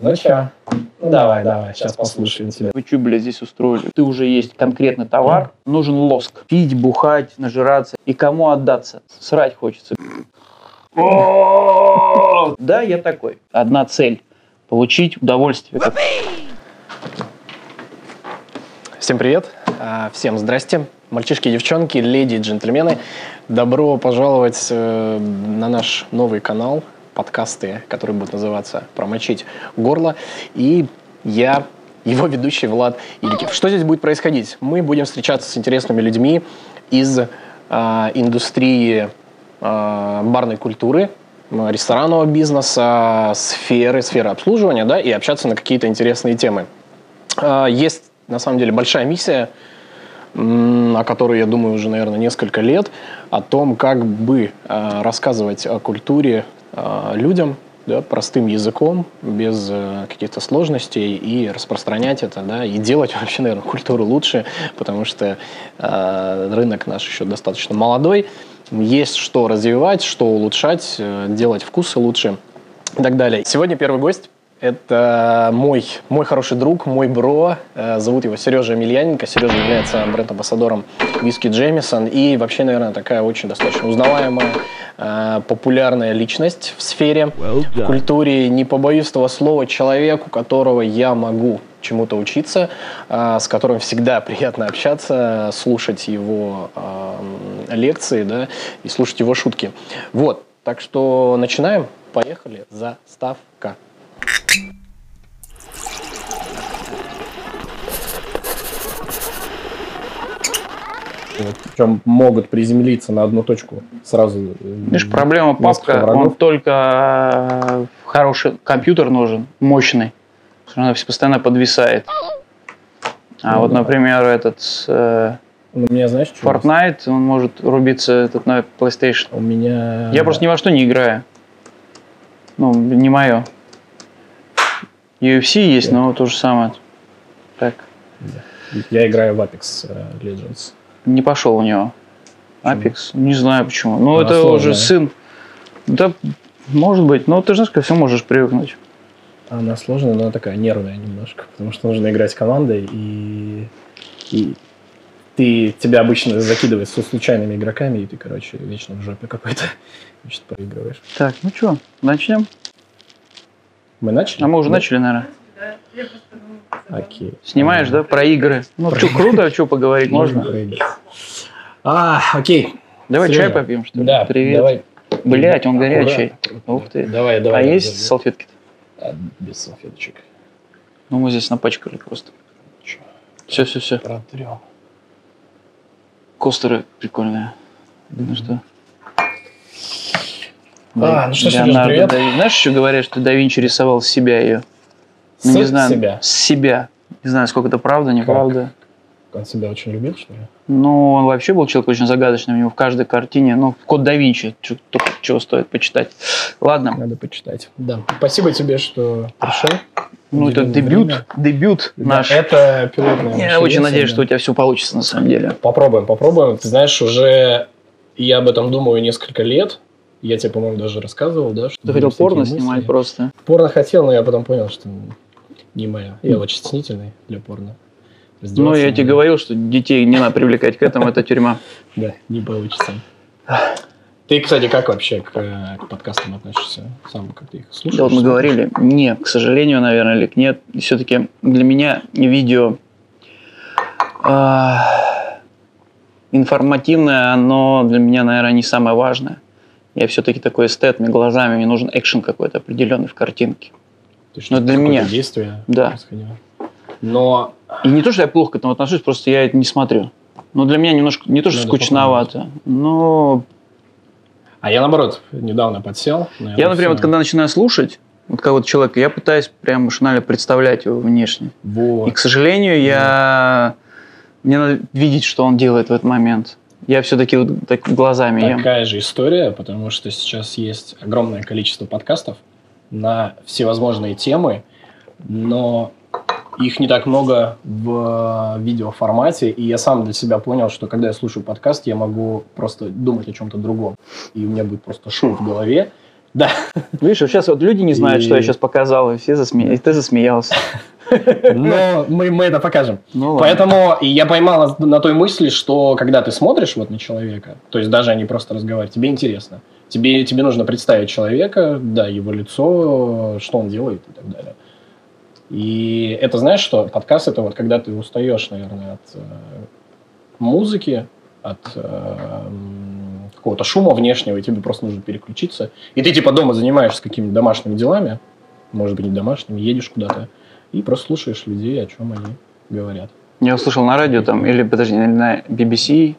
Ну чё? Ну давай, сейчас послушаем тебя. Вы что, блядь, здесь устроили? Ты уже есть конкретный товар, нужен лоск. Пить, бухать, нажираться. И кому отдаться? Срать хочется. Да, я такой. Одна цель – получить удовольствие. Всем привет, всем здрасте, мальчишки, девчонки, леди и джентльмены. Добро пожаловать на наш новый канал, подкасты, который будет называться «Промочить горло». И я, его ведущий Влад Илькив. Что здесь будет происходить? Мы будем встречаться с интересными людьми из индустрии барной культуры, ресторанного бизнеса, сферы обслуживания, да, и общаться на какие-то интересные темы. Есть, на самом деле, большая миссия, о которой, я думаю, уже, наверное, несколько лет, о том, как бы рассказывать о культуре людям, да, простым языком, без каких-то сложностей, и распространять это, да, и делать вообще, наверное, культуру лучше, потому что рынок наш еще достаточно молодой, есть что развивать, что улучшать, делать вкусы лучше и так далее. Сегодня первый гость. Это мой хороший друг, мой бро. Зовут его Сережа Емельяненко. Сережа является бренд-амбассадором виски Джеймисон. И вообще, наверное, такая очень достаточно узнаваемая, популярная личность в сфере, в культуре. Не побоюсь этого слова, человек, у которого я могу чему-то учиться, с которым всегда приятно общаться, слушать его лекции, да, и слушать его шутки. Вот, так что начинаем. Поехали. Заставка. Причем могут приземлиться на одну точку сразу. Видишь, проблема папка, он только хороший компьютер нужен, мощный. Она постоянно подвисает. А вот, например, этот у меня, знаешь, что Fortnite, он может рубиться этот на PlayStation. у меня... Я просто ни во что не играю. Ну, не мое. UFC есть, но то же самое. Так. Я играю в Apex Legends. Не пошел у него. Apex? Не знаю почему. Ну, Она это сложная. уже сын. Да, может быть. Но ты же знаешь, ко всему можешь привыкнуть. Она сложная, но она такая нервная немножко, потому что нужно играть командой, и тебя обычно закидывают со случайными игроками, и ты, короче, вечно в жопе какой-то, значит, проигрываешь. Так, ну что, начнем? Мы начали? А мы уже начали, наверное. Окей. Снимаешь, да, про игры? Ну, что, круто, что поговорить можно? Окей. Давай Сережа. чай попьем, что ли? Да, Привет. давай. Блять, он горячий. Ух ты. Давай. А есть салфетки-то? Без салфеточек. Ну, мы здесь напачкали просто. Все. Протрем. Костеры прикольные. Ну что? Ну что, Сережа, Леонардо привет. Знаешь, что говорят, что да Винчи рисовал себя ее? Ну, не знаю. Себя? С себя. Не знаю, сколько это правда, неправда. Он себя очень любил, что ли? Ну, он вообще был человек очень загадочный. У него в каждой картине, ну, Код да Винчи, только чего стоит почитать. Ладно. Надо почитать. Да. Спасибо тебе, что пришел. Ну, это дебют наш. Это пилотная. Я очень надеюсь, что у тебя все получится на самом деле. Попробуем. Ты знаешь, уже я об этом думаю несколько лет. Я тебе, по-моему, даже рассказывал, да? Что Ты хотел порно снимать просто? Порно хотел, но я потом понял, что не мое. Я очень стеснительный для порно. Ну, я тебе говорил, что детей не надо привлекать к этому, это тюрьма. Да, не получится. Ты, кстати, как вообще к подкастам относишься? Сам как ты их слушаешь? Да, вот мы говорили, не, к сожалению, наверное, или нет. Все-таки для меня видео информативное, оно для меня, наверное, не самое важное. Я все-таки такой эстет, мне глазами, мне нужен экшен какой-то определенный в картинке. Но для меня. Действие. Да. Но... И не то, что я плохо к этому отношусь, просто я это не смотрю. Но для меня немножко, не то, что скучновато, но... А я, наоборот, недавно подсел. Я, например, вот когда начинаю слушать вот кого-то человека, я пытаюсь прям машинально представлять его внешне. Вот. И, к сожалению, мне надо видеть, что он делает в этот момент. Я все-таки вот так глазами Такая же история, потому что сейчас есть огромное количество подкастов на всевозможные темы, но их не так много в видеоформате, и я сам для себя понял, что когда я слушаю подкаст, я могу просто думать о чем-то другом, и у меня будет просто шум в голове, Да. Видишь, сейчас вот люди не знают, что я сейчас показал, и все и ты засмеялся. Но мы это покажем. Ну, поэтому я поймал на той мысли, что когда ты смотришь вот на человека, то есть даже они просто разговаривают, тебе интересно. Тебе нужно представить человека, да, его лицо, что он делает и так далее. И это, знаешь, что подкаст – это вот когда ты устаешь, наверное, от музыки, от какого-то шума внешнего, и тебе просто нужно переключиться. И ты типа дома занимаешься какими-то домашними делами, может быть, не домашними, едешь куда-то, и просто слушаешь людей, о чем они говорят. Я услышал на радио там, или на BBC,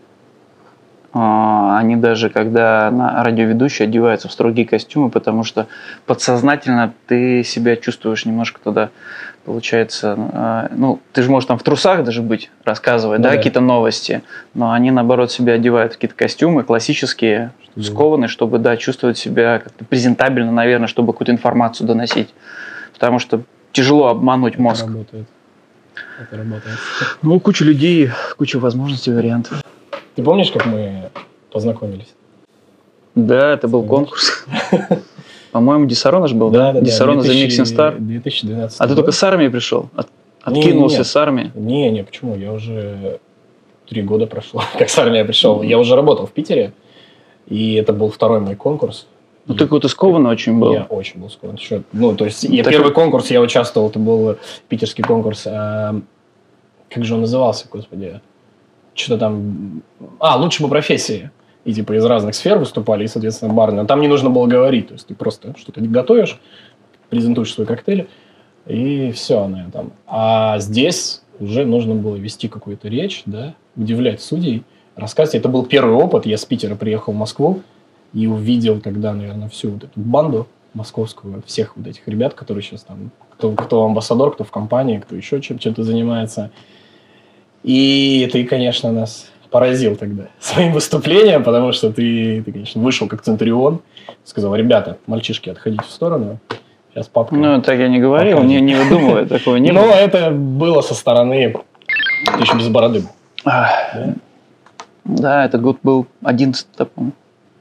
они даже, когда радиоведущие одеваются в строгие костюмы, потому что подсознательно ты себя чувствуешь немножко тогда, получается, ты же можешь там в трусах даже быть, рассказывать, да, какие-то новости, но они, наоборот, себя одевают в какие-то костюмы классические, скованные, чтобы, да, чувствовать себя как-то презентабельно, наверное, чтобы какую-то информацию доносить, потому что тяжело обмануть мозг. Это работает. Ну, куча людей, куча возможностей, вариантов. Ты помнишь, как мы познакомились? Да, это был конкурс. По-моему, Диссарона же был, да? Диссарона за Mixing Star. 2012 А ты только с армии пришел? Откинулся с армии? Не, почему? Я уже 3 года прошло, как с армии пришел. Я уже работал в Питере, и это был второй мой конкурс. Ну, ты какой-то скованный очень был. Я очень был скован. То есть, первый конкурс я участвовал, это был питерский конкурс. Как же он назывался, господи? Что-то там... лучше по профессии. И типа из разных сфер выступали, и, соответственно, барные. Там не нужно было говорить. То есть ты просто что-то готовишь, презентуешь свой коктейль, и все на этом. А здесь уже нужно было вести какую-то речь, да, удивлять судей, рассказывать. Это был первый опыт. Я с Питера приехал в Москву и увидел тогда, наверное, всю вот эту банду московскую, всех вот этих ребят, которые сейчас там, кто амбассадор, кто в компании, кто еще чем-то занимается. И ты, конечно, нас поразил тогда своим выступлением, потому что ты, конечно, вышел как Центурион, сказал: ребята, мальчишки, отходите в сторону, сейчас папка... Ну, так я не говорил, покажет. Не выдумывай, такого не было. Но это было со стороны, ты еще без бороды был. Да, этот год был 11-й, по-моему.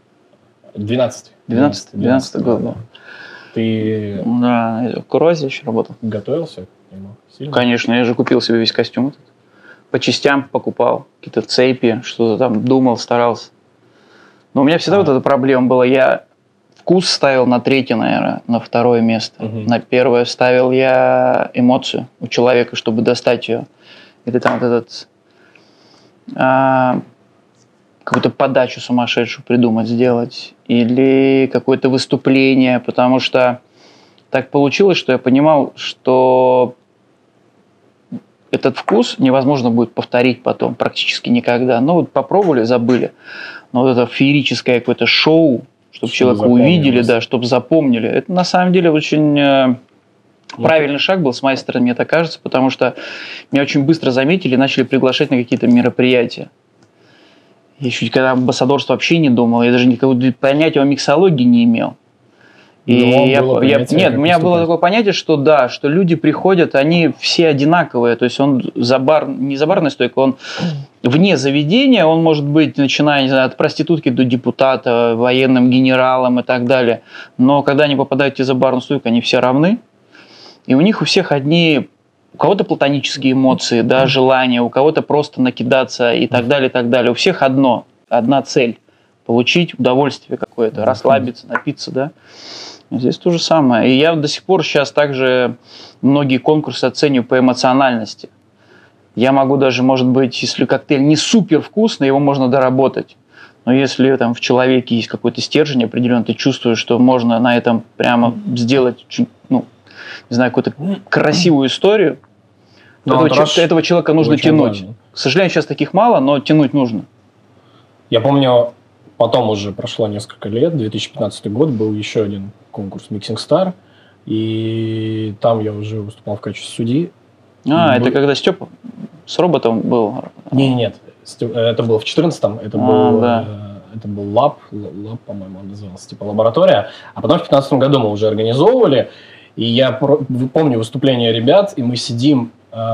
12-й год был. Ты... Да, в Куразе еще работал. Готовился? Сильно? Конечно, я же купил себе весь костюм этот. По частям покупал, какие-то цепи, что-то там думал, старался. Но у меня всегда вот эта проблема была. Я вкус ставил на 3-е, наверное, на 2-е место. На 1-е ставил я эмоцию у человека, чтобы достать ее. Или там вот этот... какую-то подачу сумасшедшую придумать, сделать. Или какое-то выступление. Потому что так получилось, что я понимал, что... этот вкус невозможно будет повторить потом практически никогда. Ну, вот попробовали, забыли. Но вот это феерическое какое-то шоу, чтобы человека увидели, да, чтобы запомнили. Это на самом деле очень правильный шаг был с моей стороны, мне так кажется, потому что меня очень быстро заметили и начали приглашать на какие-то мероприятия. Я еще когда амбассадорство вообще не думал, я даже никакого понятия о миксологии не имел. И у меня было такое понятие, что да, что люди приходят, они все одинаковые, то есть он не за барной стойкой, он вне заведения, он может быть, начиная, не знаю, от проститутки до депутата, военным генералом и так далее, но когда они попадают за барную стойку, они все равны, и у них у всех у кого-то платонические эмоции, да, желания, у кого-то просто накидаться и так далее, и так далее, у всех одна цель – получить удовольствие какое-то, расслабиться, напиться, да. Здесь то же самое. И я до сих пор сейчас также многие конкурсы оцениваю по эмоциональности. Я могу даже, может быть, если коктейль не супер вкусный, его можно доработать. Но если там в человеке есть какой-то стержень определенный, ты чувствуешь, что можно на этом прямо сделать, не знаю, какую-то красивую историю, то этого человека нужно тянуть. Важно. К сожалению, сейчас таких мало, но тянуть нужно. Я помню, потом уже прошло несколько лет, 2015 год, был еще один конкурс Mixing Star, и там я уже выступал в качестве судьи. Это когда Степа с роботом был? Нет, это было в 2014-м, это был лаб, по-моему, он назывался, типа лаборатория, а потом в 2015 году мы уже организовывали, и я помню выступление ребят, и мы сидим,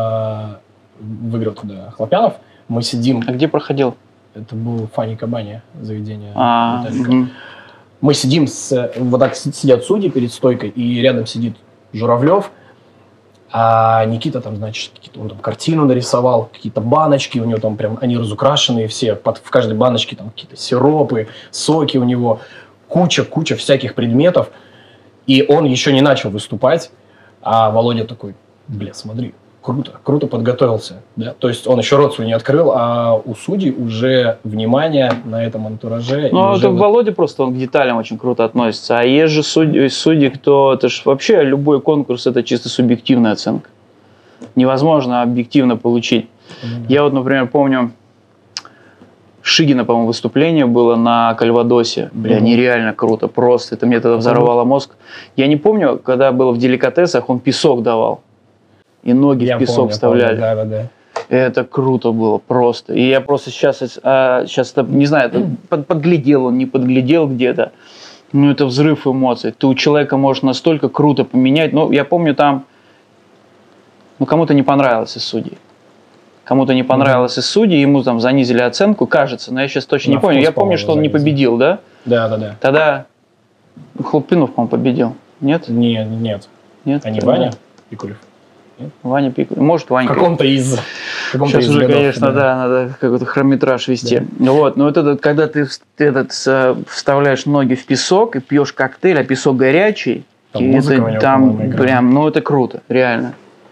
выиграл туда Хлопянов, мы сидим... А где проходил? Это был Фани Кабани, заведение. мы сидим, вот так сидят судьи перед стойкой, и рядом сидит Журавлев, а Никита там, значит, он там картину нарисовал, какие-то баночки, у него там прям, они разукрашенные все, в каждой баночке там какие-то сиропы, соки у него, куча всяких предметов. И он еще не начал выступать, а Володя такой, бля, смотри, круто подготовился. Да? То есть он еще рот свой не открыл, а у судей уже внимание на этом антураже. Ну, это Володя просто, он к деталям очень круто относится. А есть же судьи, кто... Это же вообще любой конкурс, это чисто субъективная оценка. Невозможно объективно получить. Я вот, например, помню, Шигина, по-моему, выступление было на Кальвадосе. Бля, нереально круто, просто. Это мне тогда взорвало мозг. Я не помню, когда было в деликатесах, он песок давал. И ноги в песок вставляли. Да. Это круто было просто. И я просто сейчас не знаю, подглядел он, не подглядел где-то. Ну, это взрыв эмоций. Ты у человека можешь настолько круто поменять. Ну, я помню там, кому-то не понравилось из судей. Кому-то не понравилось из судей, ему там занизили оценку, кажется, но я сейчас точно не помню. Я помню, что он не победил, да? Да. Тогда Хлопинов, по-моему, победил. Нет? Нет. А не Ваня Пикулев? Нет? Ваня Пикулев. Может, Ваня. В каком-то из сейчас уже, годов, конечно, да, надо какой-то хронометраж вести. Да. Вот, но вот это, когда ты вставляешь ноги в песок и пьешь коктейль, а песок горячий, там прям, ну это круто, реально.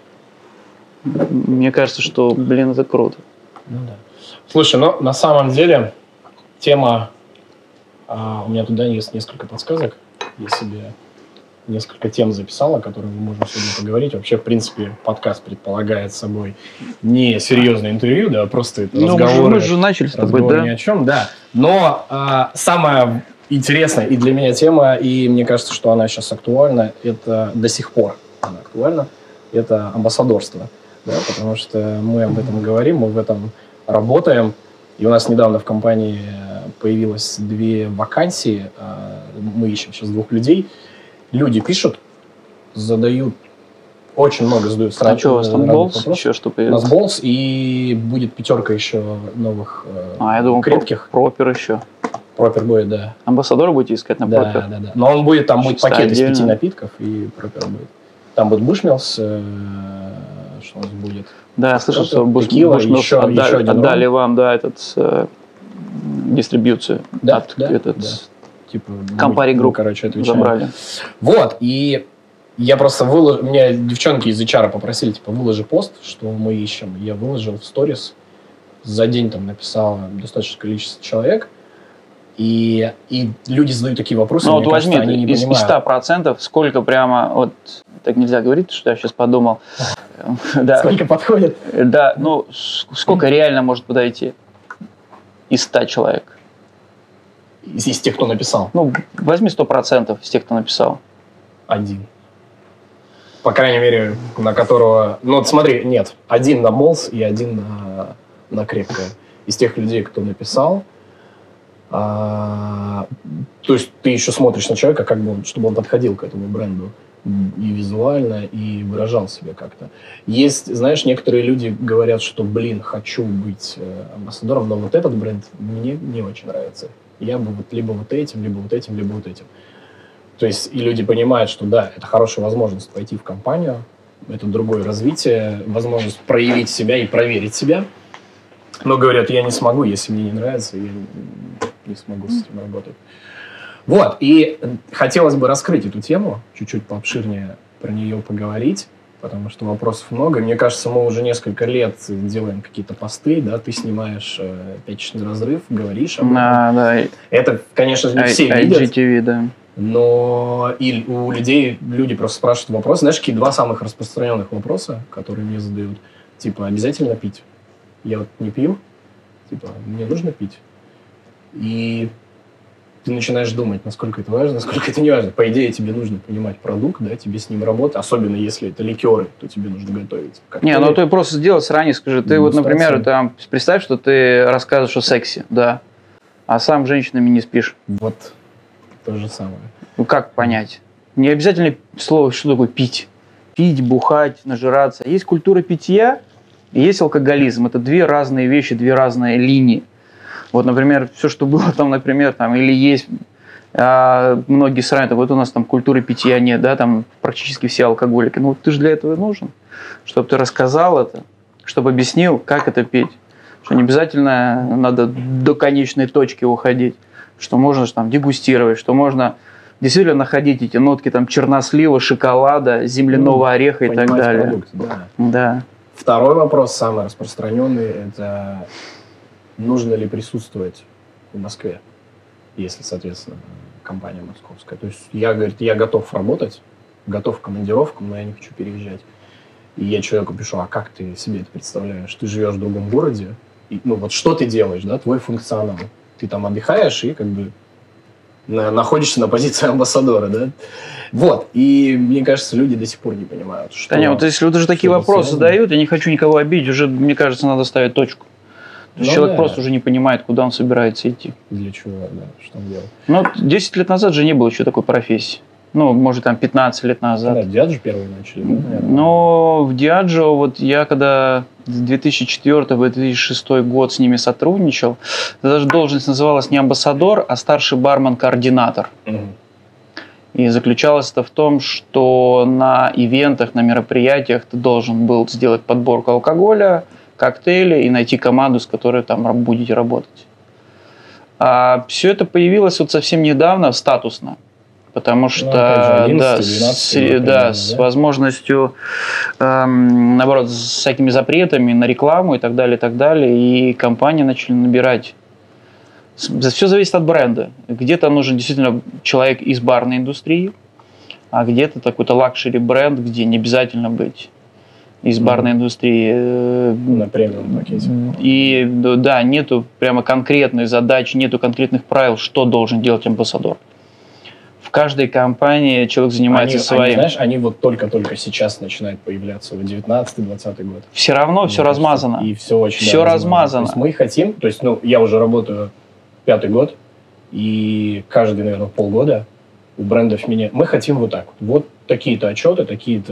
Мне кажется, что, блин, это круто. Ну, да. Слушай, ну на самом деле тема... у меня туда есть несколько подсказок. Я себе несколько тем записал, о которых мы можем сегодня поговорить. Вообще, в принципе, подкаст предполагает собой не серьезное интервью, да, просто это разговоры. Мы же начали с тобой, да? Ни о чем, да. Но самая интересная и для меня тема, и мне кажется, что она сейчас актуальна, это до сих пор она актуальна, это амбассадорство. Да, потому что мы об этом говорим, мы в этом работаем. И у нас недавно в компании появилось 2 вакансии. Мы ищем сейчас 2 людей. Люди пишут, задают, очень много задают. А что у вас там Болс? Еще что появилось? У нас Болс, и будет 5 еще новых я думал, крепких. Пропер еще. Пропер будет, да. Амбассадора будете искать на Пропер? Да. Но он будет, там будет пакет из 5 напитков, и Пропер будет. Там будет Бушмилс, что у нас будет. Да, я слышал, что Бушмилс отдали вам, да, дистрибьюцию. Да. Типа Campari Group, короче, забрали. Вот, и я просто выложил, меня девчонки из HR попросили, типа, выложи пост, что мы ищем. Я выложил в сторис, за день там написало достаточное количество человек, и люди задают такие вопросы, ну, вот возьми, они не из 100%, сколько прямо, вот, так нельзя говорить, что я сейчас подумал. Сколько подходит? Да, ну, сколько реально может подойти из 100 человек? Из тех, кто написал? Ну, возьми 100% из тех, кто написал. 1. По крайней мере, на которого... Ну, вот смотри, нет. 1 на Болс и 1 на крепкое. Из тех людей, кто написал. То есть ты еще смотришь на человека, как бы он, чтобы он подходил к этому бренду. И визуально, и выражал себя как-то. Есть, знаешь, некоторые люди говорят, что, хочу быть амбассадором, но вот этот бренд мне не очень нравится. Я бы вот либо вот этим, либо вот этим, либо вот этим. То есть и люди понимают, что да, это хорошая возможность пойти в компанию, это другое развитие, возможность проявить себя и проверить себя. Но говорят, я не смогу, если мне не нравится, я не смогу с этим работать. Вот, и хотелось бы раскрыть эту тему, чуть-чуть пообширнее про нее поговорить, потому что вопросов много. Мне кажется, мы уже несколько лет делаем какие-то посты, да, ты снимаешь «Пятничный разрыв», говоришь об этом. Да. Это, конечно же, не все видят. IGTV, да. Но и у людей, люди просто спрашивают вопросы. Знаешь, какие 2 самых распространенных вопроса, которые мне задают? Типа, обязательно пить? Я вот не пью, типа, мне нужно пить. И ты начинаешь думать, насколько это важно, насколько это не важно. По идее, тебе нужно понимать продукт, да, тебе с ним работать. Особенно если это ликеры, то тебе нужно готовить. Не, ну ты просто сделай сразу, скажи. Ты вот, например, там, представь, что ты рассказываешь о сексе, да, а сам с женщинами не спишь. Вот то же самое. Ну как понять? Не обязательно слово, что такое пить. Пить, бухать, нажираться. Есть культура питья и есть алкоголизм. Это 2 разные вещи, 2 разные линии. Вот, например, все, что было там, например, там, или есть Многие сравнивают, вот у нас там культуры питья нет, да, там практически все алкоголики. Ну, ты же для этого и нужен, чтобы ты рассказал это, чтобы объяснил, как это пить. Что не обязательно надо до конечной точки уходить, что можно там дегустировать, что можно действительно находить эти нотки там чернослива, шоколада, земляного ореха и так далее. Продукт, да. Да. Второй вопрос, самый распространенный, это нужно ли присутствовать в Москве, если, соответственно, компания московская. То есть я готов работать, готов к командировкам, но я не хочу переезжать. И я человеку пишу, а как ты себе это представляешь? Ты живешь в другом городе, и, ну вот что ты делаешь, да, твой функционал. Ты там отдыхаешь и как бы находишься на позиции амбассадора, да? Вот. И мне кажется, люди до сих пор не понимают, что... Да нет, вот если люди же такие вопросы задают, я не хочу никого обидеть, уже, мне кажется, надо ставить точку. То есть человек просто уже не понимает, куда он собирается идти. Для чего, да, что он делает. Ну, 10 лет назад же не было еще такой профессии. Ну, может, там 15 лет назад. Да, Diageo первые начали, да, наверное. Но в Diageo, вот я когда с 2004-2006 год с ними сотрудничал, даже должность называлась не амбассадор, а старший бармен-координатор. Угу. И заключалось это в том, что на ивентах, на мероприятиях ты должен был сделать подборку алкоголя, коктейли и найти команду, с которой там будете работать. А все это появилось вот совсем недавно, статусно. Потому что, с возможностью, наоборот, с всякими запретами на рекламу и так далее, и компании начали набирать. Все зависит от бренда. Где-то нужен действительно человек из барной индустрии, а где-то такой-то лакшери бренд, где не обязательно быть из барной индустрии. На премиум пакете. И да, нету прямо конкретной задачи, нету конкретных правил, что должен делать амбассадор. В каждой компании человек занимается своим. Они вот только-только сейчас начинают появляться, в 19-20 год. Все равно все размазано. И все очень все размазано. То есть мы хотим, то есть, ну, я уже работаю 5-й год, и каждый, наверное, полгода у брендов мы хотим вот так. Вот такие-то отчеты,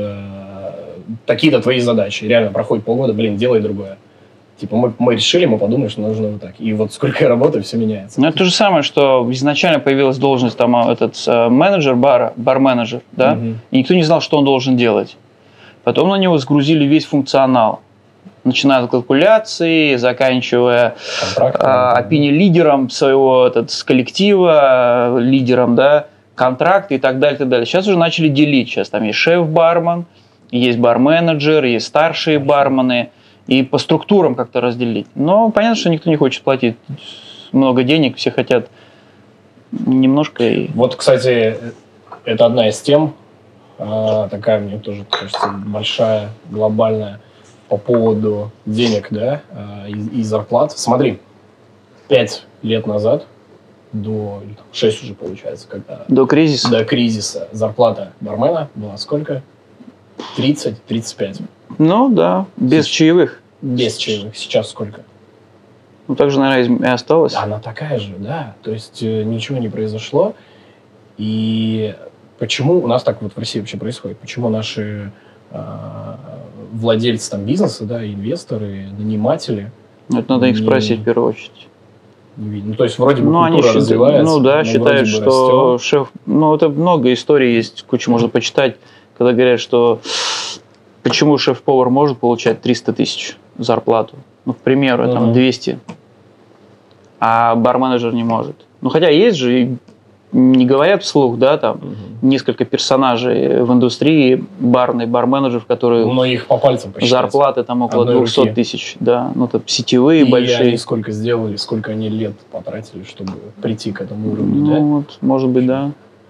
такие-то твои задачи. Реально проходит полгода, делай другое. Типа мы решили, мы подумали, что нужно вот так. И вот сколько я работаю, все меняется. Ну, это то же самое, что изначально появилась должность там менеджер бара, бар-менеджер, да, и никто не знал, что он должен делать. Потом на него сгрузили весь функционал. Начиная от калькуляции, заканчивая опини-лидером своего коллектива, лидером, да, контракты и так далее, так далее. Сейчас уже начали делить. Сейчас там есть шеф-бармен, есть бар-менеджер, есть старшие бармены. И по структурам как-то разделить. Но понятно, что никто не хочет платить много денег, все хотят немножко. Вот, кстати, это одна из тем, такая, мне тоже кажется, большая, глобальная, по поводу денег, да, и зарплат. Смотри, 5 лет назад, 6 уже получается, когда... До кризиса? До кризиса зарплата бармена была сколько? 30-35. Ну да, без чаевых. Без чаевых. Сейчас сколько? Ну так же, наверное, и осталось. Она такая же, да. То есть ничего не произошло. И почему у нас так вот в России вообще происходит? Почему наши владельцы там бизнеса, да, инвесторы, наниматели... Это надо их спросить в первую очередь. Ну, то есть вроде бы культура развивается. Ну да, считают, что шеф... Ну это много историй есть, кучу можно почитать, когда говорят, что почему шеф-повар может получать 300 тысяч зарплату, ну, к примеру, там 200, а бар-менеджер не может. Ну, хотя есть же, не говорят вслух, да, там, несколько персонажей в индустрии, бар-менеджеров, которые... Но их по пальцам посчитать. Зарплаты там около 200 тысяч, да, ну, это сетевые, большие. И они сколько сделали, сколько они лет потратили, чтобы прийти к этому уровню, ну, да? Ну, вот, может быть, да.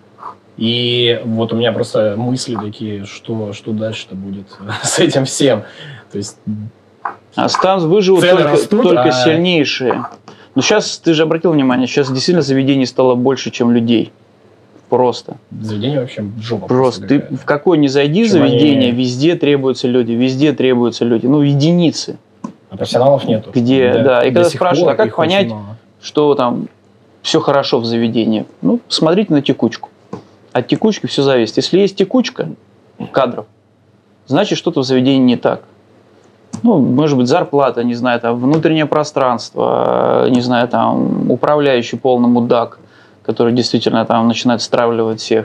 И вот у меня просто мысли такие, что дальше-то будет с этим всем. То есть... выживут только сильнейшие. Но сейчас, ты же обратил внимание, сейчас действительно заведений стало больше, чем людей. Просто. Заведение вообще жопа. Просто. Ты в какое ни зайди заведение, везде требуются люди. Ну, единицы. А профессионалов нету. Где, да. И когда спрашивают, а как понять, что там все хорошо в заведении? Ну, смотрите на текучку. От текучки все зависит. Если есть текучка кадров, значит, что-то в заведении не так. Ну, может быть, зарплата, не знаю, там, внутреннее пространство, не знаю, там, управляющий полный мудак. который действительно там начинает стравливать всех,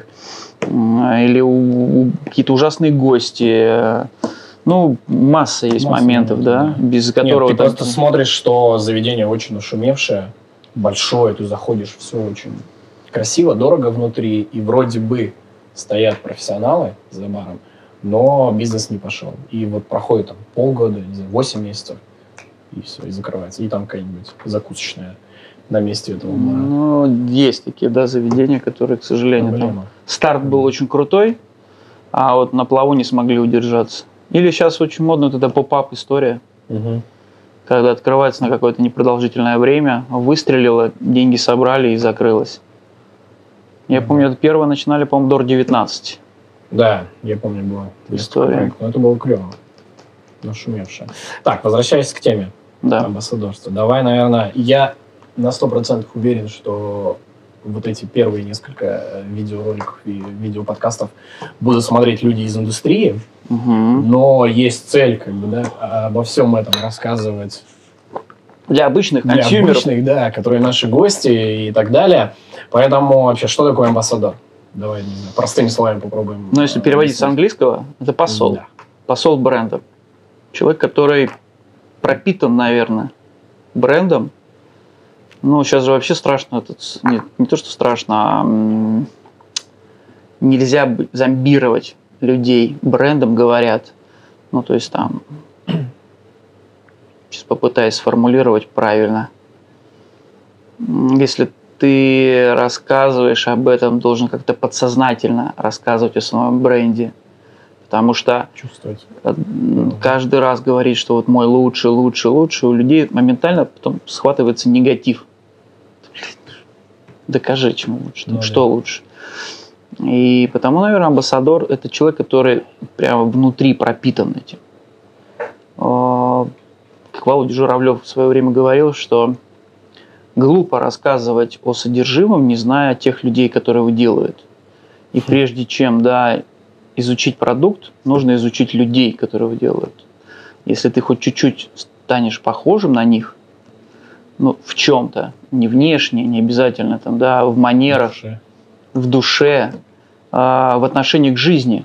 или какие-то ужасные гости. Ну, масса есть моментов, да, без которого... Нет, ты просто смотришь, что заведение очень нашумевшее, большое, ты заходишь, все очень красиво, дорого внутри, и вроде бы стоят профессионалы за баром, но бизнес не пошел. И вот проходит там полгода, не знаю, 8 месяцев, и все, и закрывается. И там какая-нибудь закусочная на месте этого бара. Ну, есть такие, да, заведения, которые, к сожалению, там старт был очень крутой, а вот на плаву не смогли удержаться. Или сейчас очень модно вот эта поп-ап история, когда открывается на какое-то непродолжительное время, выстрелило, деньги собрали и закрылось. Я помню, это первое начинали, по-моему, Дор 19. Да, я помню, была история. Но это было клево, нашумевшее. Так, возвращаясь к теме амбассадорства. Давай, наверное, я на 100% уверен, что вот эти первые несколько видеороликов и видеоподкастов будут смотреть люди из индустрии, но есть цель, как бы, да, обо всем этом рассказывать для обычных консюмеров. Для обычных, да, которые наши гости и так далее. Поэтому вообще, что такое амбассадор? Давай, не знаю, простыми словами попробуем. Ну, если переводить с английского, это посол. Да. Посол бренда. Человек, который пропитан, наверное, брендом. Ну, сейчас же вообще страшно. Нет, не то, что страшно, а нельзя зомбировать людей брендом, говорят. Ну, то есть там... Сейчас попытаюсь сформулировать правильно. Если ты рассказываешь об этом, должен как-то подсознательно рассказывать о своем бренде. Потому что каждый раз говорить, что вот мой лучше, у людей моментально потом схватывается негатив. Докажи, чему лучше, ну, что лучше. И потому, наверное, амбассадор – это человек, который прямо внутри пропитан этим. Как Володя Журавлев в свое время говорил, что глупо рассказывать о содержимом, не зная тех людей, которые его делают. И прежде чем изучить продукт, нужно изучить людей, которые его делают. Если ты хоть чуть-чуть станешь похожим на них, ну, в чем-то, не внешне, не обязательно, там, да, в манерах, в душе, в отношении к жизни,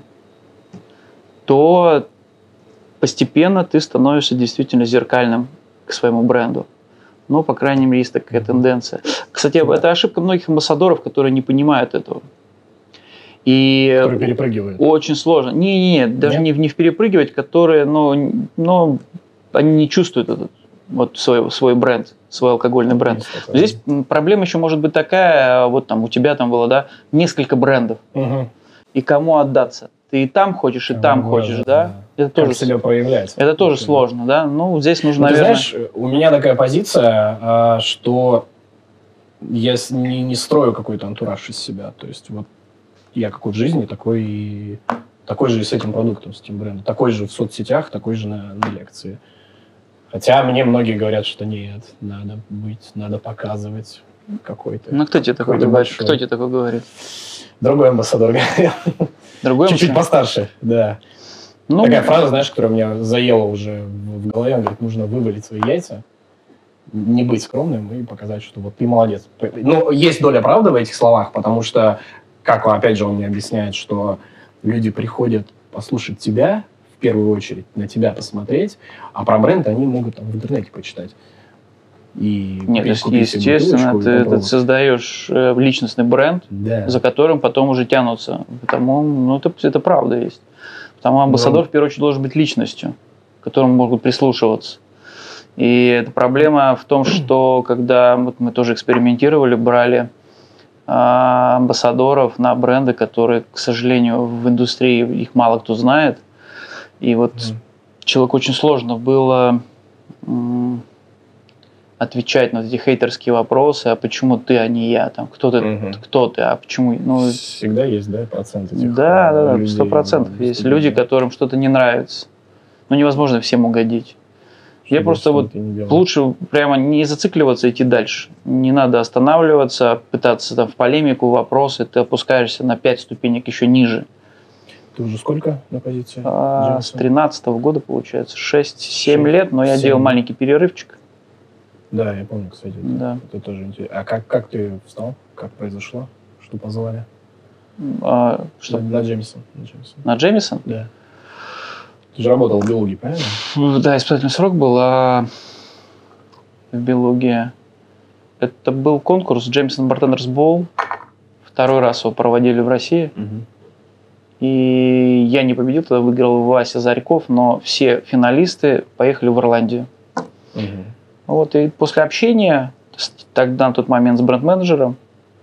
то постепенно ты становишься действительно зеркальным к своему бренду. Ну, по крайней мере, есть такая тенденция. Кстати, это ошибка многих амбассадоров, которые не понимают этого. И которые перепрыгивают. Очень сложно. Даже не перепрыгивать, которые, но они не чувствуют этот, вот свой бренд, свой алкогольный бренд. Здесь проблема еще может быть такая, вот там у тебя там было, да, несколько брендов. И кому отдаться? Ты и там хочешь, и там хочешь, да? Это как тоже себя проявлять. Это тоже сложно, да? Ну, здесь нужно, наверное... Ты знаешь, у меня такая позиция, что я не строю какой-то антураж из себя. То есть вот я какой в жизни, такой же и с этим продуктом, с этим брендом. Такой же в соцсетях, такой же на лекции. Хотя мне многие говорят, что нет, надо показывать какой-то. Ну, кто тебе такой говорит? Кто тебе такой говорит? Другой амбассадор говорил. Чуть-чуть постарше, да. Ну, такая фраза, знаешь, которая меня заела уже в голове. Он говорит, нужно вывалить свои яйца, не быть скромным и показать, что вот ты молодец. Ну, есть доля правды в этих словах, потому что, как опять же он мне объясняет, что люди приходят послушать тебя, в первую очередь, на тебя посмотреть, а про бренд они могут там в интернете почитать. Нет, естественно, ты создаешь личностный бренд, за которым потом уже тянутся. Потому, это правда есть. Потому амбассадор, в первую очередь, должен быть личностью, к которому могут прислушиваться. И эта проблема в том, что когда мы тоже экспериментировали, брали амбассадоров на бренды, которые, к сожалению, в индустрии их мало кто знает. И вот человеку очень сложно было отвечать на эти хейтерские вопросы, а почему ты, а не я, там, кто ты, а почему... Ну, всегда есть, да, процент этих Да, 100% есть люди, которым что-то не нравится. Ну, невозможно всем угодить. Я просто лучше прямо не зацикливаться, идти дальше. Не надо останавливаться, пытаться там в полемику, вопросы, ты опускаешься на 5 ступенек еще ниже. Ты уже сколько на позиции? С 13-го года, получается, 6-7 лет, но я делал маленький перерывчик. Да, я помню, кстати. Да. Это тоже интересно. А как ты встал? Как произошло? Что позвали? Что? На Джемисон. На Джемисон? Да. Ты же работал в Белуге, правильно? Да, испытательный срок был в Белуге. Это был конкурс Джемисон Бартендерс Боул. Второй раз его проводили в России. И я не победил, тогда выиграл Вася Зарьков, но все финалисты поехали в Ирландию. Вот, и после общения, тогда на тот момент с бренд-менеджером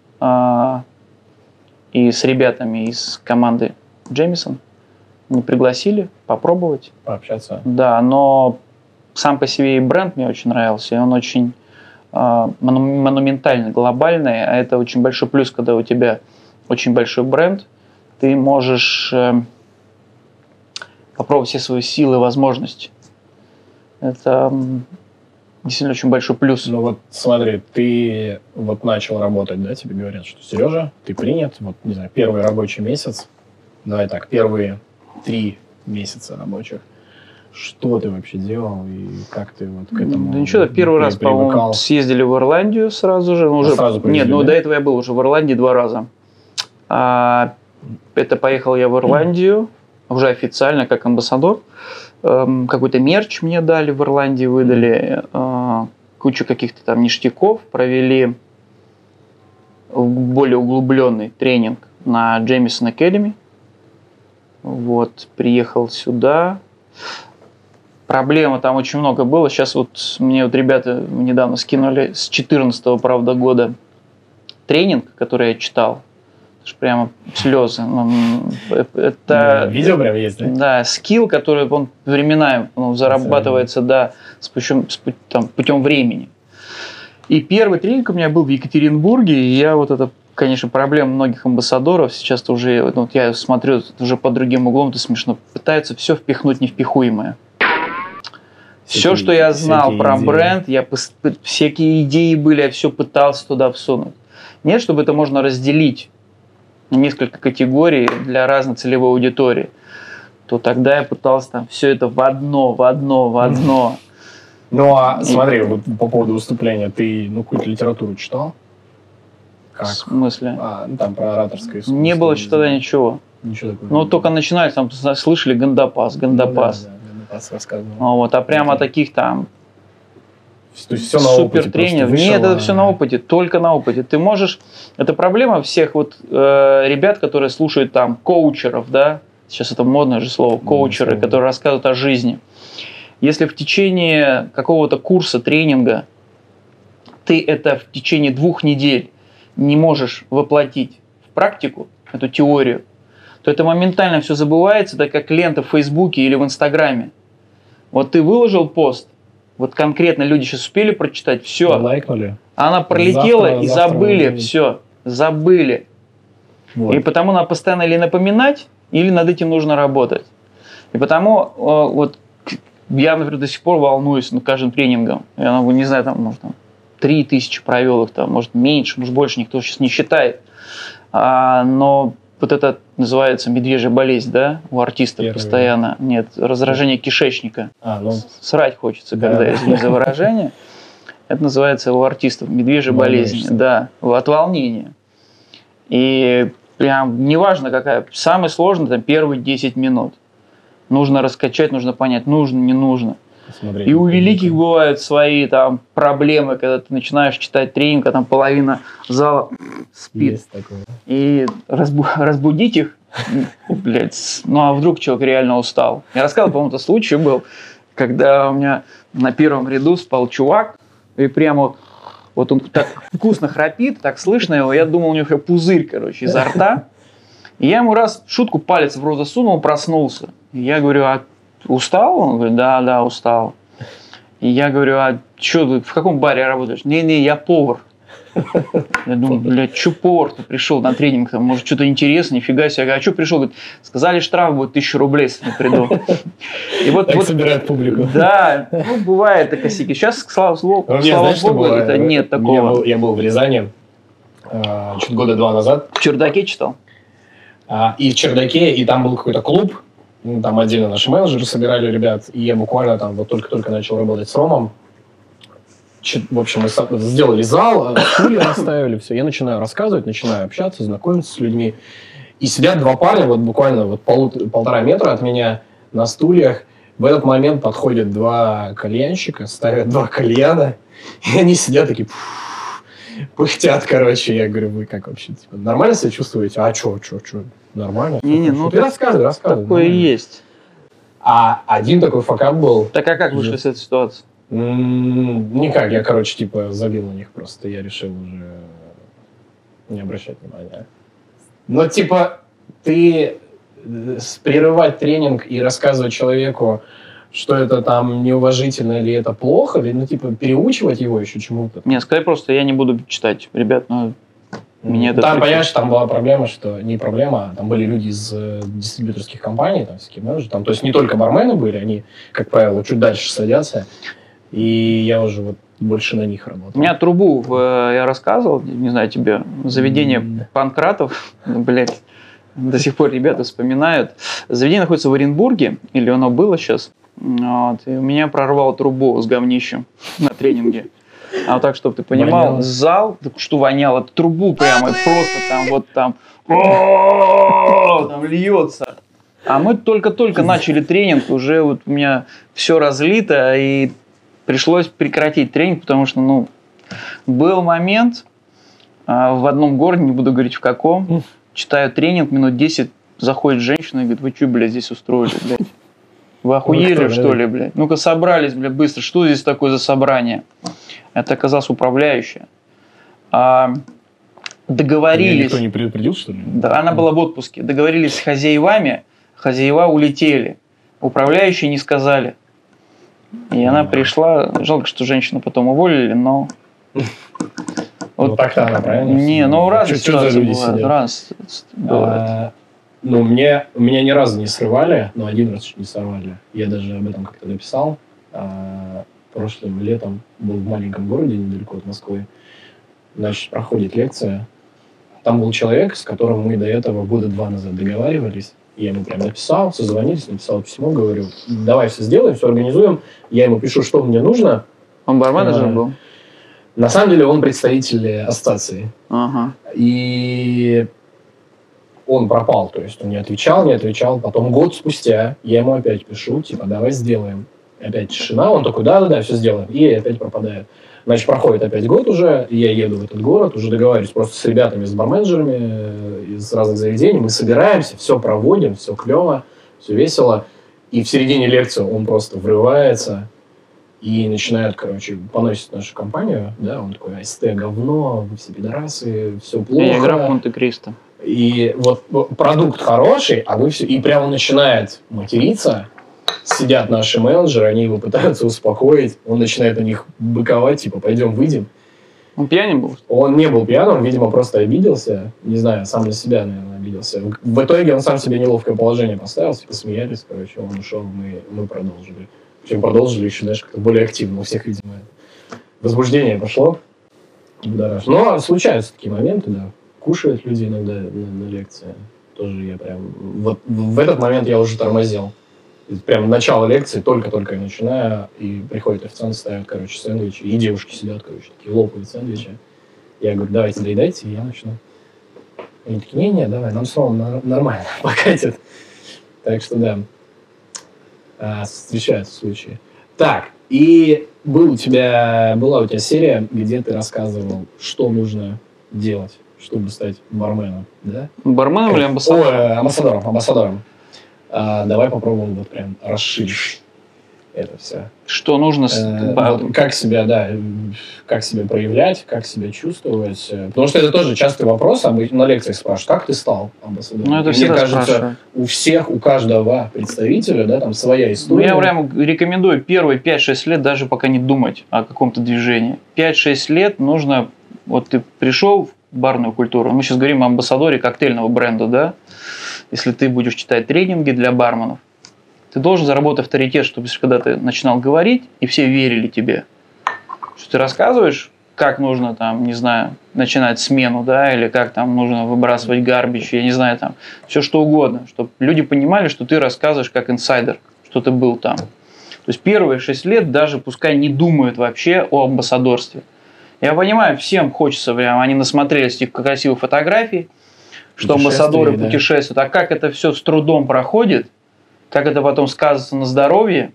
и с ребятами из команды Джемисон, не пригласили попробовать. Пообщаться. Да, но сам по себе и бренд мне очень нравился, и он очень монументальный, глобальный, а это очень большой плюс, когда у тебя очень большой бренд, ты можешь попробовать все свои силы и возможности. Это действительно очень большой плюс. Ну вот смотри, ты вот начал работать, да, тебе говорят, что Сережа, ты принят, вот, не знаю, первый рабочий месяц, давай так, первые 3 месяца рабочих. Что ты вообще делал и как ты вот к этому? Да ничего, первый раз, по-моему, съездили в Ирландию сразу же. Нет, ну до этого я был уже в Ирландии 2 раза. Это поехал я в Ирландию, уже официально, как амбассадор. Какой-то мерч мне дали в Ирландии, выдали кучу каких-то там ништяков, провели более углубленный тренинг на Jameson Academy. Вот, приехал сюда. Проблема там очень много было. Сейчас вот мне вот ребята недавно скинули с 14-го, правда, года тренинг, который я читал. Прямо слезы. Это видео прям есть, да? Да, скилл, который он временами зарабатывается, да, путем времени. И первый тренинг у меня был в Екатеринбурге, и я вот это, конечно, проблема многих амбассадоров. Сейчас уже, вот я смотрю уже под другим углом, это смешно. Пытаются все впихнуть в невпихуемое. Все, что я знал про бренд, всякие идеи были, я все пытался туда всунуть. Нет, чтобы это можно разделить на несколько категорий для разной целевой аудитории, то тогда я пытался там все это в одно. Ну, а смотри, вот по поводу выступления, ты какую-то литературу читал? Как? В смысле? Там про ораторское искусство. Не было еще тогда ничего. Ничего такого. Ну, только начинали, там слышали Гандапас. Да, Гандапас рассказывал. Вот, а прямо таких там то есть все на опыте супертренеров. Нет, это все на опыте, только на опыте. Ты можешь... Это проблема всех вот ребят, которые слушают там коучеров, да? Сейчас это модное же слово, коучеры, которые рассказывают о жизни. Если в течение какого-то курса, тренинга ты это в течение 2 недель не можешь воплотить в практику, эту теорию, то это моментально все забывается, так как лента в Фейсбуке или в Инстаграме. Вот ты выложил пост, вот конкретно люди сейчас успели прочитать, все. Лайкнули. Она пролетела, завтра забыли, все, забыли. Вот. И потому надо постоянно или напоминать, или над этим нужно работать. И потому вот я, например, до сих пор волнуюсь над каждым тренингом. Я не знаю, там, может, 3000 провел их, там, может, меньше, может, больше, никто сейчас не считает. Но вот это называется медвежья болезнь, да, у артистов постоянно. Нет, раздражение кишечника. Срать хочется, когда извини за выражение. Это называется у артистов медвежья болезнь, да, от волнения. И прям неважно какая, самое сложное, там, первые 10 минут. Нужно раскачать, нужно понять, нужно, не нужно. Смотреть, и у великих бывают свои там проблемы, когда ты начинаешь читать тренинг, а там половина зала спит. И разбудить их, блядь, ну а вдруг человек реально устал. Я рассказывал, по-моему, этот случай был, когда у меня на первом ряду спал чувак, и прямо вот он так вкусно храпит, так слышно его, я думал, у него пузырь, короче, изо рта. И я ему раз в шутку палец в рот засунул, он проснулся. И я говорю, а устал? Он говорит, да, устал. И я говорю, а что ты, в каком баре работаешь? Не, я повар. Я думаю, блядь, что повар-то пришел на тренинг? Там, может, что-то интересное, нифига себе. Я говорю, а что пришел? Говорит, сказали, штраф будет 1000 рублей, если не приду. И вот, так собирают публику. Да, косяки. Косяки. Сейчас, слава богу, это нет такого. Я был в Рязани чуть года 2 назад. В чердаке читал? И в чердаке, и там был какой-то клуб. Там отдельно наши менеджеры собирали ребят. И я буквально там вот только-только начал работать с Ромом. в общем, мы сделали зал, стулья расставили, все. Я начинаю рассказывать, начинаю общаться, знакомиться с людьми. И сидят два парня, вот буквально вот 1,5 метра от меня на стульях. В этот момент подходят два кальянщика, ставят 2 кальяна, и они сидят такие, пыхтят, короче. Я говорю, вы как вообще, типа, нормально себя чувствуете? А что, нормально? Не-не, ну ты рассказывай. Такое и есть. А один такой факап был. Так а как вышли с этой ситуации? Никак, я, короче, типа, забил на них просто. Я решил уже не обращать внимания. Но, типа, ты прерывать тренинг и рассказывать человеку, что это там неуважительно или это плохо, или, ну, типа, переучивать его еще чему-то. Не, сказать просто, я не буду читать. Ребят, ну, мне это... Там, понимаешь, там была проблема, что... Не проблема, а там были люди из дистрибьюторских компаний, там, всякие менеджеры. Там, то есть не только бармены были, они, как правило, чуть дальше садятся. И я уже вот больше на них работал. У меня трубу, я рассказывал, не знаю, тебе, заведение Панкратов, блядь, до сих пор ребята вспоминают. Заведение находится в Оренбурге, или оно было сейчас. Вот, и у меня прорвало трубу с говнищем на тренинге. А вот так, чтобы ты понимал, воняло. зал, что воняло, трубу прямо, просто там, вот там, там льется. А мы только-только начали тренинг, уже вот у меня все разлито, и пришлось прекратить тренинг, потому что, ну, был момент в одном городе, не буду говорить в каком, читаю тренинг, минут 10, заходит женщина и говорит, вы что, блядь, здесь устроили, блядь? Вы охуели, что ли, блядь? Ну-ка собрались, блядь, быстро, что здесь такое за собрание? Это оказалось управляющая. Договорились. Никто не предупредил, что ли? Да, она была в отпуске. Договорились с хозяевами, хозяева улетели. Управляющие не сказали. И она пришла, жалко, что женщину потом уволили, но... Вот так-то она, правильно? Не, ну разные Что за люди сидят? Раз бывает. Ну, меня ни разу не срывали, но один раз чуть не сорвали. Я даже об этом как-то написал. Прошлым летом был в маленьком городе недалеко от Москвы. Значит, проходит лекция. Там был человек, с которым мы до этого 2 года назад договаривались. Я ему прям написал, созвонились, написал письмо, говорю, давай все сделаем, все организуем. Я ему пишу, что мне нужно. Он барменеджером был? На самом деле он представитель ассоциации. Ага. И он пропал, то есть он не отвечал. Потом год спустя я ему опять пишу, типа, давай сделаем. Опять тишина, он такой, да, все сделаем. И опять пропадает. Значит, проходит опять год уже, я еду в этот город, уже договариваюсь просто с ребятами, с барменджерами из разных заведений, мы собираемся, все проводим, все клево, все весело. И в середине лекции он просто врывается и начинает, короче, поносить нашу компанию. Да, он такой, АСТ говно, вы все пидорасы, все плохо. Я играю в Монте-Кристо. И вот продукт хороший, а вы все... И прямо начинает материться. Сидят наши менеджеры, они его пытаются успокоить. Он начинает на них быковать, типа, пойдем выйдем. Он пьянен был? Он не был пьяным, он, видимо, просто обиделся. Не знаю, сам на себя, наверное, обиделся. В итоге он сам себе неловкое положение поставил, типа, смеялись, короче, он ушел, мы продолжили. Причем продолжили еще, знаешь, как-то более активно. У всех, видимо, возбуждение пошло. Да. Но случаются такие моменты, да. Кушают люди иногда на лекции. Тоже я прям... Вот в этот момент я уже тормозил. Прям начало лекции, только-только я начинаю, и приходит официант, ставит, короче, сэндвичи, и девушки сидят, короче, такие лопают сэндвичи. Я говорю, давайте доедайте, и я начну. Они такие, не, давай, нам снова нормально покатит. Так что, да, встречаются случаи. Так, и была у тебя серия, где ты рассказывал, что нужно делать, чтобы стать барменом, да? Барменом или амбассадором? Амбассадором. Давай попробуем вот прям расширить это все. Что нужно? Вот как себя проявлять, как себя чувствовать. Потому что это тоже частый вопрос, на лекциях спрашивают, как ты стал амбассадором? Ну, это мне кажется, у каждого представителя, да, там своя история. Ну, я прям рекомендую первые 5-6 лет даже пока не думать о каком-то движении. 5-6 лет нужно, вот ты пришел в барную культуру, мы сейчас говорим о амбассадоре коктейльного бренда, да? Если ты будешь читать тренинги для барменов, ты должен заработать авторитет, чтобы когда ты начинал говорить, и все верили тебе. Что ты рассказываешь, как нужно, там, не знаю, начинать смену, да, или как там нужно выбрасывать гарбич, я не знаю, там, все что угодно, чтобы люди понимали, что ты рассказываешь как инсайдер, что ты был там. То есть первые 6 лет даже пускай не думают вообще о амбассадорстве. Я понимаю, всем хочется, прям, они насмотрелись этих красивых фотографий, что амбассадоры путешествуют. А как это все с трудом проходит, как это потом сказывается на здоровье,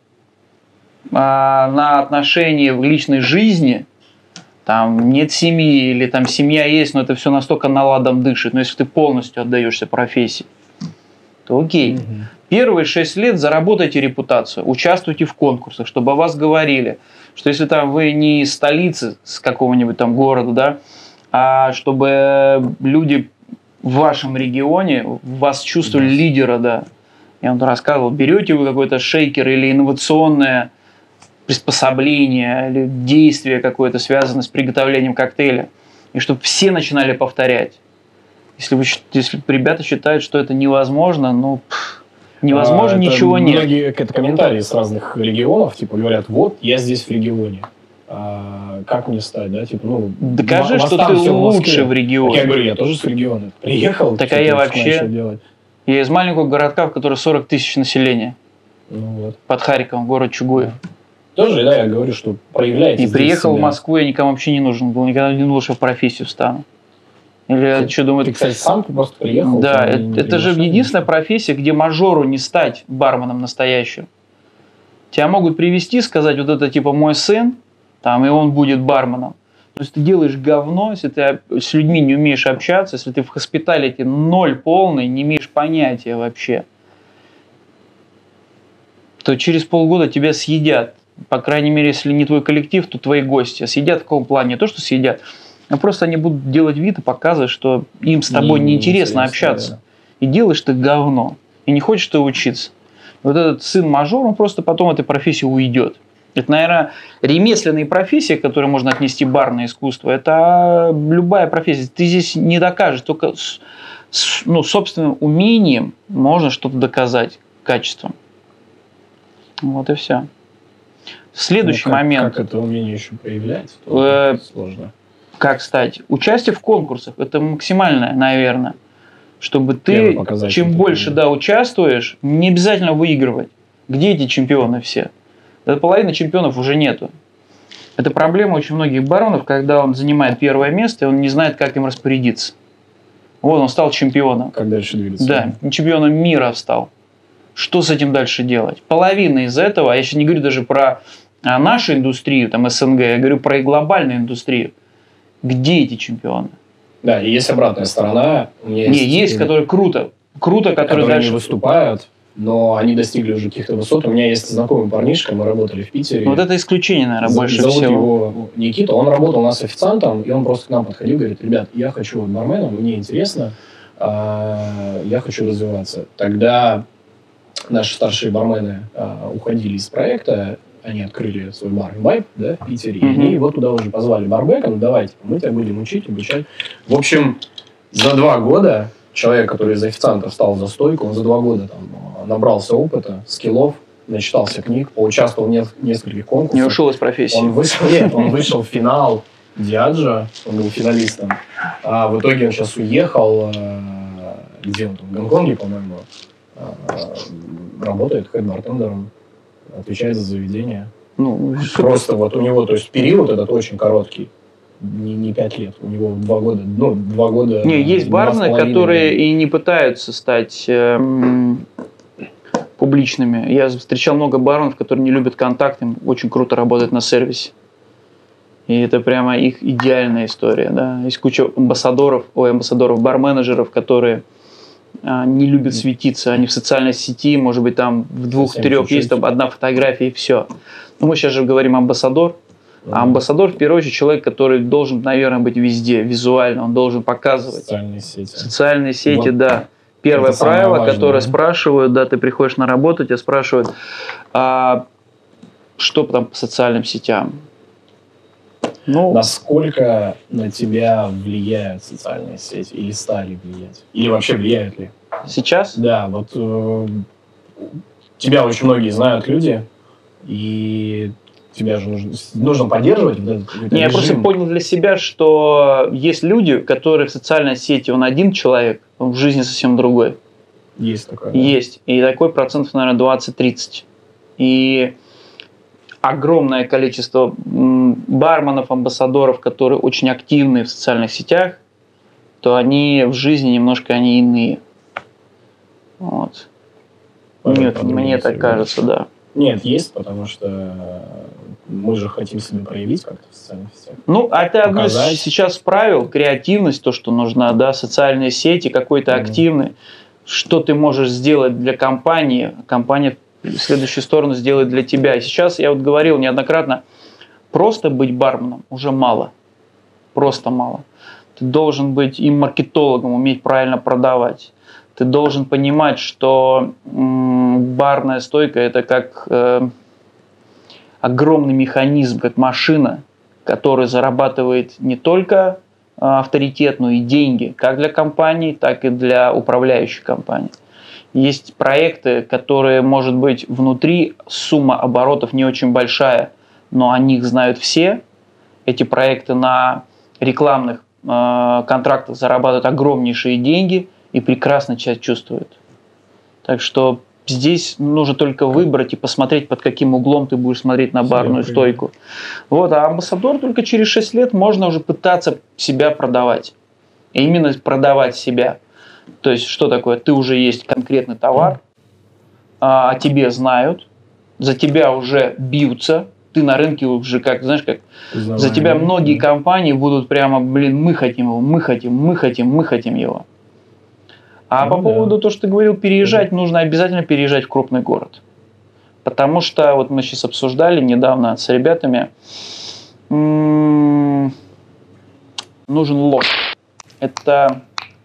на отношении в личной жизни, там нет семьи или там семья есть, но это все настолько наладом дышит. Но если ты полностью отдаешься профессии, то окей. Первые 6 лет заработайте репутацию, участвуйте в конкурсах, чтобы о вас говорили, что если там вы не из столицы, с какого-нибудь там города, да, а чтобы люди в вашем регионе вас чувствовали лидера, да. Я вам рассказывал, берете вы какой-то шейкер или инновационное приспособление или действие какое-то, связанное с приготовлением коктейля, и чтобы все начинали повторять. Если ребята считают, что это невозможно, ну, невозможно, ничего нет. Многие это комментарии с разных регионов, типа, говорят, вот, я здесь в регионе. Как мне стать, да? Типа, ну, докажи, что ты лучше в регионе. Так я говорю, я тоже с региона. Приехал, так а я вообще... Я из маленького городка, в котором 40 тысяч населения. Ну, вот. Под Харьковом, город Чугуев. Тоже, да, я говорю, что проявляйте. И приехал в Москву, я никому вообще не нужен был. Никогда не думал, что в профессию встану. Или что думаю, ты, кстати, сам просто приехал. Да, это же единственная профессия, где мажору не стать барменом настоящим. Тебя могут привести, сказать, вот это типа мой сын, там, и он будет барменом. То есть ты делаешь говно, если ты с людьми не умеешь общаться, если ты в хоспиталите ноль полный, не имеешь понятия вообще, то через полгода тебя съедят. По крайней мере, если не твой коллектив, то твои гости. А съедят в каком плане? Не то, что съедят, а просто они будут делать вид и показывать, что им с тобой неинтересно общаться. Да. И делаешь ты говно. И не хочешь ты учиться. Вот этот сын-мажор, он просто потом этой профессии уйдет. Это, наверное, ремесленные профессии, к которым можно отнести барное искусство. Это любая профессия. Ты здесь не докажешь. Только собственным умением можно что-то доказать, качеством. Вот и все. Следующий момент. Как это умение еще проявляется? Сложно. Как стать? Участие в конкурсах. Это максимальное, наверное. Чтобы ты, чем больше участвуешь, не обязательно выигрывать. Где эти чемпионы все? Половины чемпионов уже нету. Это проблема очень многих барменов, когда он занимает первое место, и он не знает, как им распорядиться. Вот он стал чемпионом. Как дальше двигаться? Да, чемпионом мира стал. Что с этим дальше делать? Половина из этого, я сейчас не говорю даже про нашу индустрию, там СНГ, я говорю про глобальную индустрию. Где эти чемпионы? Да, и есть обратная сторона. Есть, которые круто, которые дальше не выступают, но они достигли уже каких-то высот. У меня есть знакомый парнишка, мы работали в Питере. Вот это исключение, наверное, больше всего. Зовут его Никита, он работал у нас официантом, и он просто к нам подходил, говорит, ребят, я хочу быть барменом, мне интересно, я хочу развиваться. Тогда наши старшие бармены уходили из проекта, они открыли свой бар Vibe, да, в Питере, и они его туда уже позвали барбеком, давайте, мы тебя будем учить, обучать. В общем, за 2 года человек, который из официанта встал за стойку, он за 2 года там набрался опыта, скиллов, начитался книг, поучаствовал в нескольких конкурсах. Не ушел из профессии. Он вышел в финал Диаджо, он был финалистом, а в итоге он сейчас уехал, где он там, в Гонконге, по-моему, работает хед-бартендером, отвечает за заведение. Просто вот у него, то есть период этот очень короткий, не 5 лет, у него 2 года, 2 года. Не, есть бармены, которые и не пытаются стать публичными. Я встречал много барменов, которые не любят контакт, им очень круто работать на сервисе. И это прямо их идеальная история. Да? Есть куча амбассадоров, бар-менеджеров, которые не любят светиться. Они в социальной сети, может быть, там в 2-3 есть там одна фотография и все. Но мы сейчас же говорим амбассадор. А амбассадор, в первую очередь, человек, который должен, наверное, быть везде, визуально. Он должен показывать. Социальные сети, вот. Да. Первое правило, важное, которое спрашивают, да, ты приходишь на работу, тебя спрашивают, что там по социальным сетям. Насколько на тебя влияют социальные сети? Или стали влиять? Или вообще влияют ли? Сейчас? Да, вот тебя очень многие знают люди, и тебя же нужно поддерживать. Я просто понял для себя, что есть люди, которые в социальной сети, он один человек, он в жизни совсем другой. Есть такое. Есть. И такой процентов, наверное, 20-30. И огромное количество барменов, амбассадоров, которые очень активны в социальных сетях, то они в жизни немножко они иные. Вот. Нет, мне так кажется, да. Нет, есть, потому что мы же хотим себя проявить как-то в социальных сетях. Ну, это одно из Показать. сейчас правил, креативность, то, что нужна, да, социальные сети, какой-то активный. Что ты можешь сделать для компании, компания в следующую сторону сделает для тебя. И сейчас, я вот говорил неоднократно, просто быть барменом уже мало. Просто мало. Ты должен быть и маркетологом, уметь правильно продавать. Ты должен понимать, что барная стойка – это как огромный механизм, как машина, который зарабатывает не только авторитет, но и деньги, как для компании, так и для управляющей компании. Есть проекты, которые, может быть, внутри сумма оборотов не очень большая, но о них знают все. Эти проекты на рекламных контрактах зарабатывают огромнейшие деньги и прекрасно себя чувствуют. Так что здесь нужно только выбрать и посмотреть, под каким углом ты будешь смотреть на барную стойку. Вот, а амбассадор только через 6 лет можно уже пытаться себя продавать. И именно продавать себя. То есть, что такое? Ты уже есть конкретный товар, о тебе знают, за тебя уже бьются, ты на рынке уже, как, знаешь, как за тебя многие компании будут прямо, мы хотим его, мы хотим его. А по поводу того, что ты говорил, переезжать, нужно обязательно переезжать в крупный город. Потому что, вот мы сейчас обсуждали недавно с ребятами, нужен лоск. Это...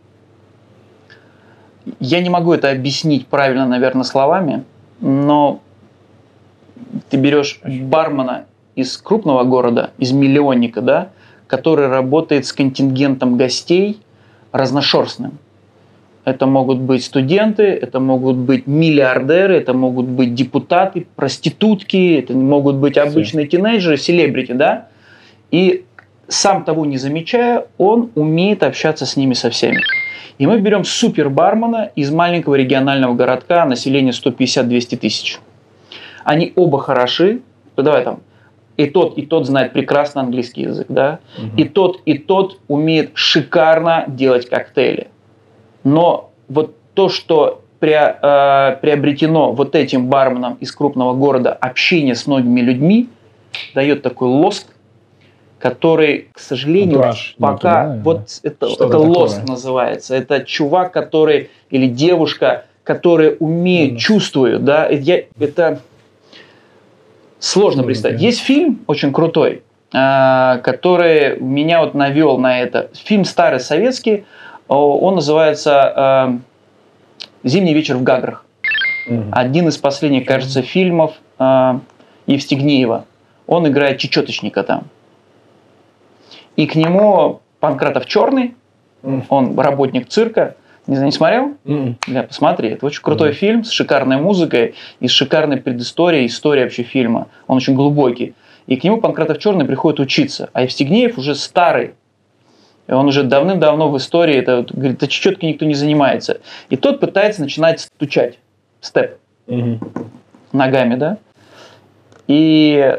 Я не могу это объяснить правильно, наверное, словами, но ты берешь бармена из крупного города, из миллионника, да, который работает с контингентом гостей разношерстным. Это могут быть студенты, это могут быть миллиардеры, это могут быть депутаты, проститутки, это могут быть обычные тинейджеры, селебрити, да. И сам того не замечая, он умеет общаться с ними со всеми. И мы берем супербармена из маленького регионального городка, население 150-200 тысяч. Они оба хороши, давай там, и тот знает прекрасно английский язык, да, и тот умеет шикарно делать коктейли. Но вот то, что приобретено вот этим барменом из крупного города, общение с многими людьми, дает такой лоск, который, к сожалению, Антураж, пока да, вот это лоск называется. Это чувак, который или девушка, которые умеют, чувствуют, да, это сложно представить. Есть фильм очень крутой, который меня вот навел на это. Фильм старый советский, он называется «Зимний вечер в Гаграх». Один из последних, кажется, фильмов Евстигнеева. Он играет чечеточника там. И к нему Панкратов Черный, он работник цирка. Не знаю, не смотрел? Да, посмотри. Это очень крутой фильм с шикарной музыкой и с шикарной предысторией, историей вообще фильма. Он очень глубокий. И к нему Панкратов Черный приходит учиться. А Евстигнеев уже старый. И он уже давным-давно в истории, это, говорит, да чечеткой никто не занимается. И тот пытается начинать стучать. Степ. Ногами, да? И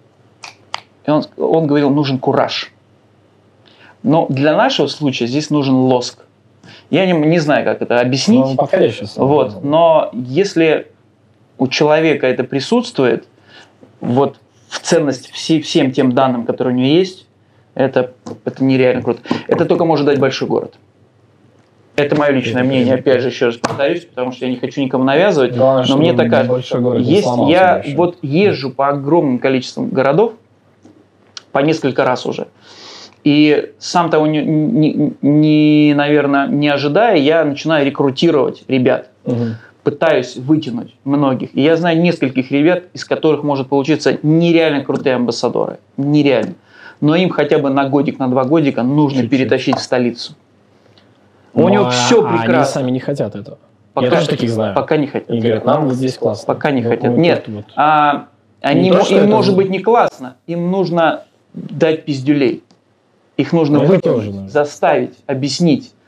он говорил, нужен кураж. Но для нашего случая здесь нужен лоск. Я не знаю, как это объяснить. Вот, но если у человека это присутствует, вот в ценность всем тем данным, которые у него есть, это нереально круто. Это только может дать большой город. Это мое личное мнение, опять же, еще раз повторюсь, потому что я не хочу никому навязывать, но мне так кажется. Я вот езжу по огромным количествам городов, по несколько раз уже. И сам того, наверное, не ожидая, я начинаю рекрутировать ребят. Пытаюсь вытянуть многих. И я знаю нескольких ребят, из которых может получиться нереально крутые амбассадоры. Нереально. Но им хотя бы на годик, на 2 годика нужно перетащить в столицу. У него все прекрасно. Они сами не хотят этого. Я тоже таких знаю. Пока не хотят. И говорят, нам здесь классно. Пока не хотят. Нет, им может быть не классно. Им нужно дать пиздюлей. Их нужно вытянуть, заставить, объяснить.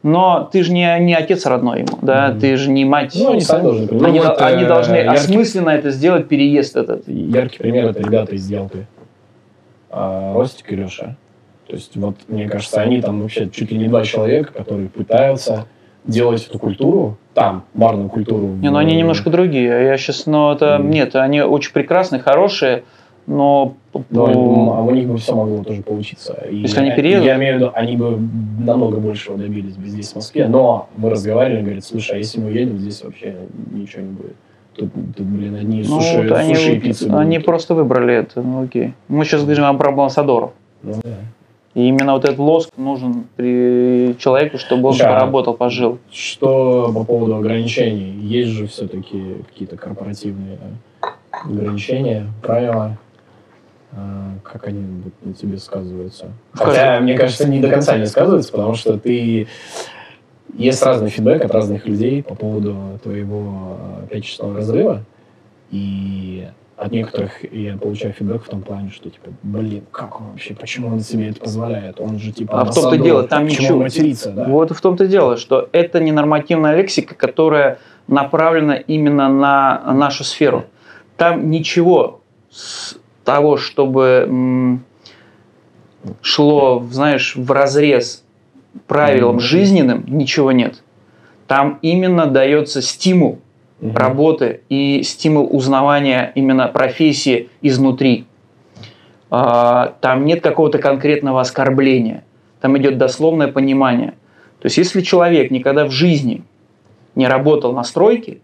но ты же не отец родной ему, да, ты же не мать. Ну, они сами должны понимать. Они должны осмысленно это сделать, переезд этот. Яркий пример – это ребята из Ялты. Ростик и Леша. То есть, вот, мне кажется, они там вообще чуть ли не 2 человека, которые пытаются делать эту культуру, там, барную культуру. Не, ну они немножко другие. Я сейчас, нет, они очень прекрасные, хорошие, но... у них бы все могло тоже получиться. Если они переедут? Я имею в виду, они бы намного большего добились бы здесь, в Москве, но мы разговаривали, говорят, слушай, а если мы уедем, здесь вообще ничего не будет. Тут блин, одни суши и пиццы будут. Они просто выбрали это, ну окей. Мы сейчас говорим про амбассадоров. Ну, да. И именно вот этот лоск нужен при человеку, чтобы он поработал, пожил. Что по поводу ограничений? Есть же все-таки какие-то корпоративные ограничения, правила. Как они на тебе сказываются? Хотя, мне кажется, не до конца не сказываются, потому что есть разный фидбэк от разных людей по поводу твоего отечественного разрыва. И от некоторых я получаю фидбэк в том плане, что типа, блин, как он вообще, почему он себе это позволяет? Он же типа в том-то дело, там ничего. Материться, да? Вот в том-то дело, что это не нормативная лексика, которая направлена именно на нашу сферу. Там ничего с того, чтобы шло, знаешь, вразрез правилам жизненным, ничего нет. Там именно дается стимул работы и стимул узнавания именно профессии изнутри. Там нет какого-то конкретного оскорбления. Там идет дословное понимание. То есть, если человек никогда в жизни не работал на стройке,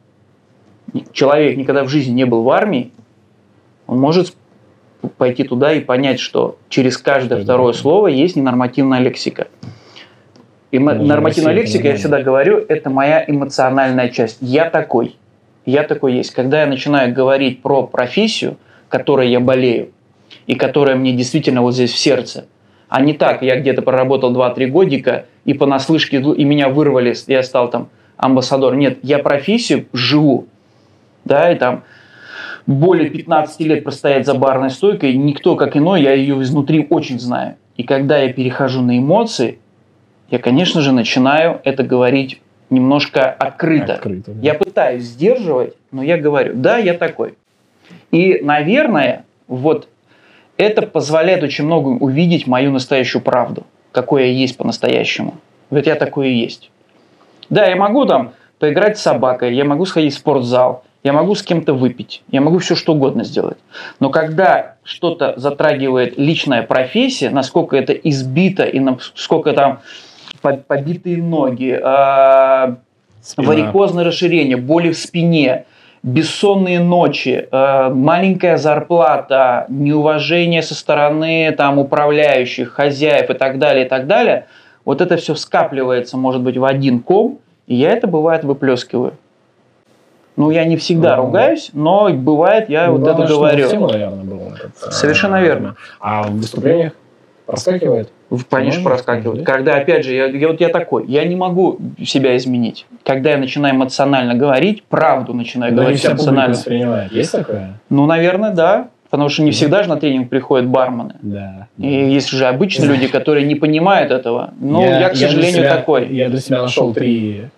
человек никогда в жизни не был в армии, он может пойти туда и понять, что через каждое второе слово есть ненормативная лексика. И нормативная лексика, я всегда говорю, это моя эмоциональная часть. Я такой есть. Когда я начинаю говорить про профессию, которой я болею, и которая мне действительно вот здесь в сердце, а не так, я где-то проработал 2-3 годика, и понаслышке, и меня вырвали, я стал там амбассадором. Нет, я профессию живу, да, и там более 15 лет простоять за барной стойкой, никто как иной, я ее изнутри очень знаю. И когда я перехожу на эмоции, я, конечно же, начинаю это говорить немножко открыто. Да. Я пытаюсь сдерживать, но я говорю, да, я такой. И, наверное, вот это позволяет очень многим увидеть мою настоящую правду, какой я есть по-настоящему. Вот я такой и есть. Да, я могу там поиграть с собакой, я могу сходить в спортзал, я могу с кем-то выпить, я могу все что угодно сделать. Но когда что-то затрагивает личная профессия, насколько это избито и насколько там побитые ноги, варикозное расширение, боли в спине, бессонные ночи, маленькая зарплата, неуважение со стороны там, управляющих, хозяев и так далее, вот это все скапливается, может быть, в один ком, и я это, бывает, выплескиваю. Ну, я не всегда ругаюсь, но бывает, я вот это говорю. Тема, наверное, была. Совершенно верно. А в выступлениях проскакивает? Конечно, проскакивает. Когда, опять же, я такой, я не могу себя изменить. Когда я начинаю эмоционально говорить, правду начинаю говорить эмоционально. Воспринимает. Есть такое? Ну, наверное, да. Потому что не всегда же на тренинг приходят бармены. Да. И есть же обычные люди, которые не понимают этого. Но я к сожалению, такой. Я для себя нашел три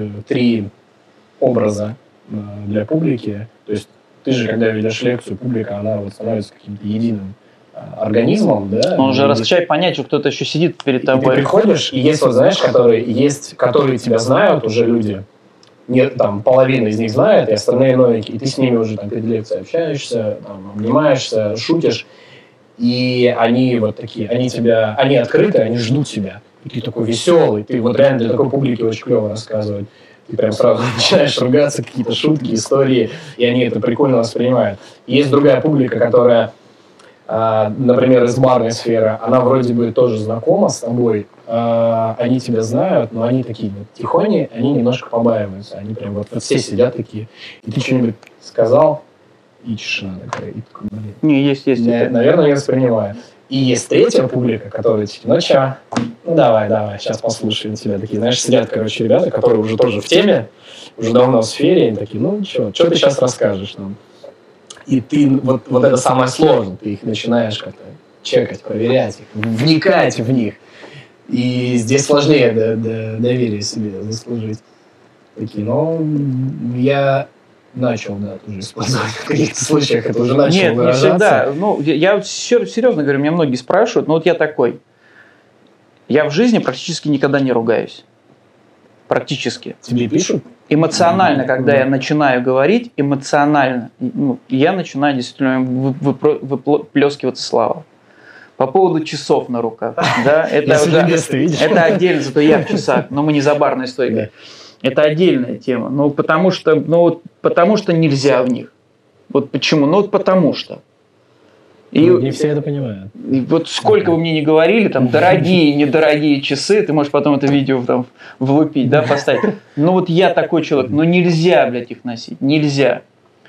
образа для публики. То есть ты же, когда ведешь лекцию, публика, она вот становится каким-то единым организмом, да? Он уже раскачай понять, что кто-то еще сидит перед тобой. И ты приходишь, и есть, вот, знаешь, которые тебя знают уже люди, нет, там, половина из них знает, и остальные новенькие, и ты с ними уже там перед лекцией общаешься, там, обнимаешься, шутишь, и они вот такие, они открыты, они ждут тебя. И ты такой веселый, ты вот реально для такой публики очень клево рассказывать. Ты прям сразу начинаешь ругаться, какие-то шутки, истории, и они это прикольно воспринимают. И есть другая публика, которая, например, из барной сферы, она вроде бы тоже знакома с тобой, они тебя знают, но они такие вот тихоние, они немножко побаиваются. Они прям вот все сидят такие, и ты что-нибудь сказал, и тишина такая. И такой, блин. Не, есть. Наверное, не воспринимаю. И есть третья публика, которая типа, ну чё, ну давай, сейчас послушаем тебя. Такие, знаешь, сидят, короче, ребята, которые уже тоже в теме, уже давно в сфере, они такие, ну что ты сейчас расскажешь нам? И ты, вот это самое сложное, ты их начинаешь как-то чекать, проверять их, вникать в них. И здесь сложнее доверие себе заслужить. Такие, но я начал, да, тоже использовать в каких-то случаях, это уже начал Нет, выражаться. не всегда. Ну, я вот серьезно говорю, меня многие спрашивают, но вот я такой. Я в жизни практически никогда не ругаюсь. Практически. Тебе пишут? Эмоционально, когда я начинаю говорить, эмоционально, я начинаю действительно выплескиваться слава. По поводу часов на руках. Да, это отдельно, зато я в часах, но мы не за барной стойкой. Это отдельная тема. Потому что нельзя в них. Вот почему? Ну, вот потому что. И, не все это понимают. И вот сколько вы мне не говорили, там, дорогие, недорогие часы, ты можешь потом это видео там влупить, да, поставить. Ну, вот я такой человек, но нельзя, блядь, их носить, нельзя.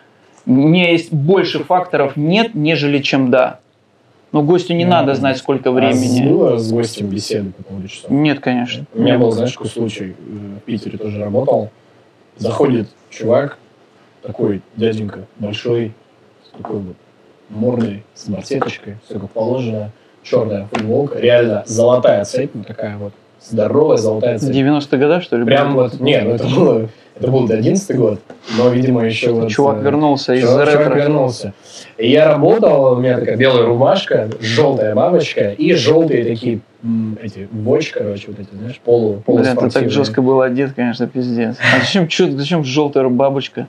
У меня есть больше факторов нет, нежели чем да. Но гостю не надо знать, сколько времени. Было с гостем беседы по поводу часов? Нет, конечно. У меня был, знаешь, такой случай, в Питере тоже работал. Заходит чувак, такой дяденька, большой, с такой вот мордой, с барсеточкой, все как положено, черная футболка, реально золотая цепь, вот такая вот, здоровая золотая цепь. 90-х годов, что ли? Прям вот, нет, это был 11-й год, но, видимо, еще вот... Чувак вернулся из ретро. Чувак вернулся. И я работал, у меня такая белая рубашка, желтая бабочка и желтые такие, эти, watch, короче, вот эти, знаешь, полуспортивные. Блин, ты так жестко был одет, конечно, пиздец. А зачем желтая бабочка?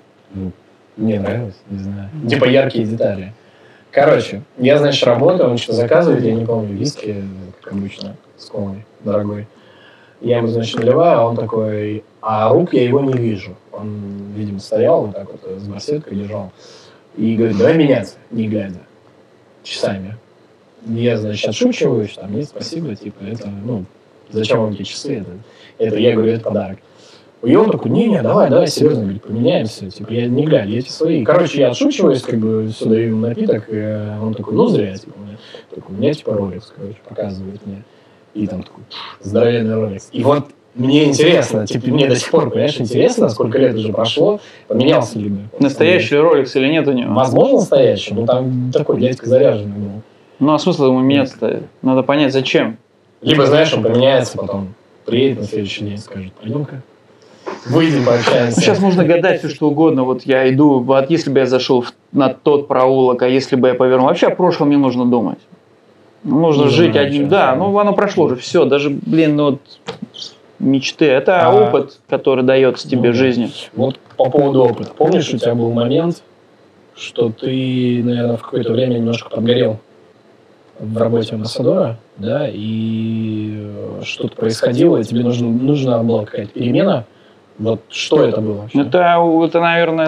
Мне нравилось, не знаю. Типа яркие детали. Короче, я, значит, работаю, он что-то заказывает, я не помню, виски, как обычно, с колой, дорогой. Я ему, значит, наливаю, а он такой, а рук я его не вижу. Он, видимо, стоял вот так вот с барсеткой, держал. И говорит, давай меняться, не глядя, часами. Я, значит, отшучиваюсь, там, нет, спасибо, типа, это, зачем вам эти часы? Это я говорю, это подарок. И он такой, не, давай, серьезно, говорит, поменяемся, типа, я не глядя, эти свои. Короче, я отшучиваюсь, как бы, сюда даю ему напиток, и он такой, ну, зря, типа, у меня типа, Rolex, короче, показывает мне. И там такой, здоровенный Rolex. И вот мне интересно, типа, мне до сих пор, понимаешь, интересно, сколько лет уже прошло, поменялся ли бы. Настоящий Rolex или нет у него? Возможно, настоящий, но там такой дядька заряженный был. Ну, а смысл ему меняться-то? Надо понять, зачем. Либо, знаешь, он поменяется, потом приедет на следующий день и скажет, пойдем-ка. Выйдем, пообщаемся. Сейчас можно гадать все, что угодно. Вот я иду, вот если бы я зашел на тот проулок, а если бы я повернул. Вообще о прошлом не нужно думать. Нужно жить одним. Да, оно прошло же, все. Даже, вот мечты. Это опыт, который дается тебе в жизни. Вот по поводу опыта. Помнишь, у тебя был момент, что ты, наверное, в какое-то время немножко подгорел в работе амбассадора, да, и что-то происходило, и тебе нужна была какая-то перемена. Вот что это было вообще? Это наверное,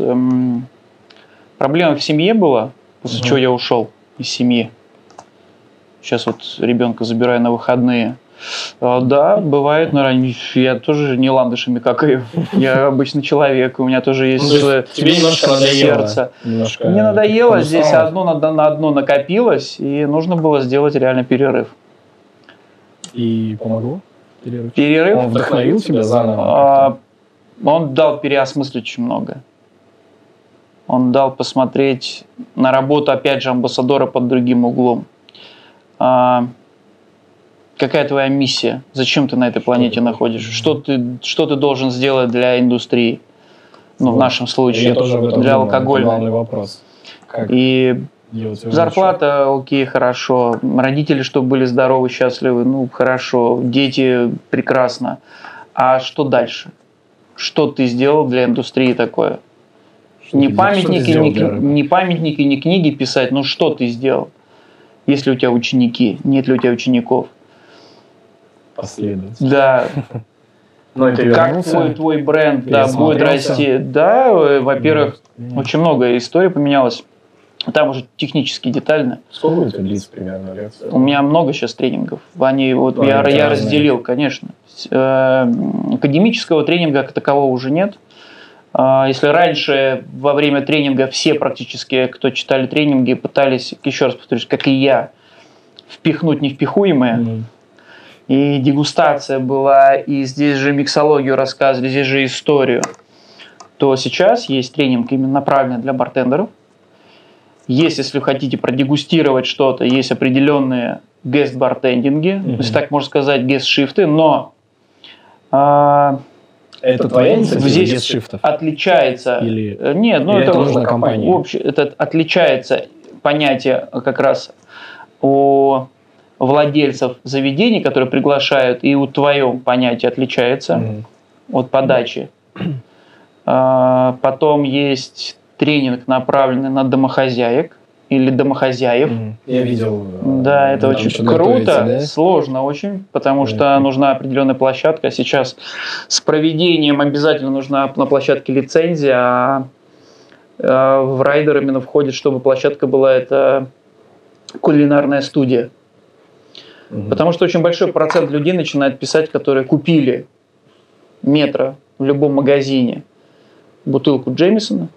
проблема в семье была, после чего я ушел из семьи. Сейчас вот ребенка забираю на выходные. Да, бывает, но я тоже не ландышами какаю. Я обычный человек, у меня тоже есть тебе немножко сердце. Мне надоело, здесь одно на одно накопилось, и нужно было сделать реально перерыв. И помогло? Перерыв? Он вдохновил тебя заново? Он дал переосмыслить очень много. Он дал посмотреть на работу, опять же, амбассадора под другим углом. Какая твоя миссия? Зачем ты на этой планете находишься? Что ты должен сделать для индустрии? В нашем случае, для алкогольной. Главный вопрос. И зарплата, окей, хорошо. Родители, чтобы были здоровы, счастливы, хорошо. Дети, прекрасно. А что дальше? Что ты сделал для индустрии такое? Не памятники, не книги писать, что ты сделал? Есть ли у тебя ученики? Нет ли у тебя учеников? Последовательно. Да. Как твой бренд будет расти? Да, во-первых, очень много историй поменялось. Там уже технически детально. Сколько будет длиться примерно лекция? У меня много сейчас тренингов. Я разделил, конечно. Академического тренинга как такового уже нет. Если раньше во время тренинга все практически, кто читали тренинги, пытались, еще раз повторюсь, как и я, впихнуть невпихуемое. И дегустация была, и здесь же миксологию рассказывали, здесь же историю. То сейчас есть тренинг именно направленный для бартендеров. Есть, если вы хотите продегустировать что-то, есть определенные гест-бартендинге, если так можно сказать, гест-шифты, но Это твоя инициатива здесь гест-шифтов? Отличается. Или Нет, ну это нужно компании? Это отличается понятие как раз у владельцев заведений, которые приглашают, и у твоем понятие отличается от подачи. Потом есть тренинг, направленный на домохозяек или домохозяев. Я видел. Да, это очень круто, да? Сложно очень, потому что нужна определенная площадка. Сейчас с проведением обязательно нужна на площадке лицензия, а в райдер именно входит, чтобы площадка была это кулинарная студия. Потому что очень большой процент людей начинает писать, которые купили метро в любом магазине бутылку Джеймисона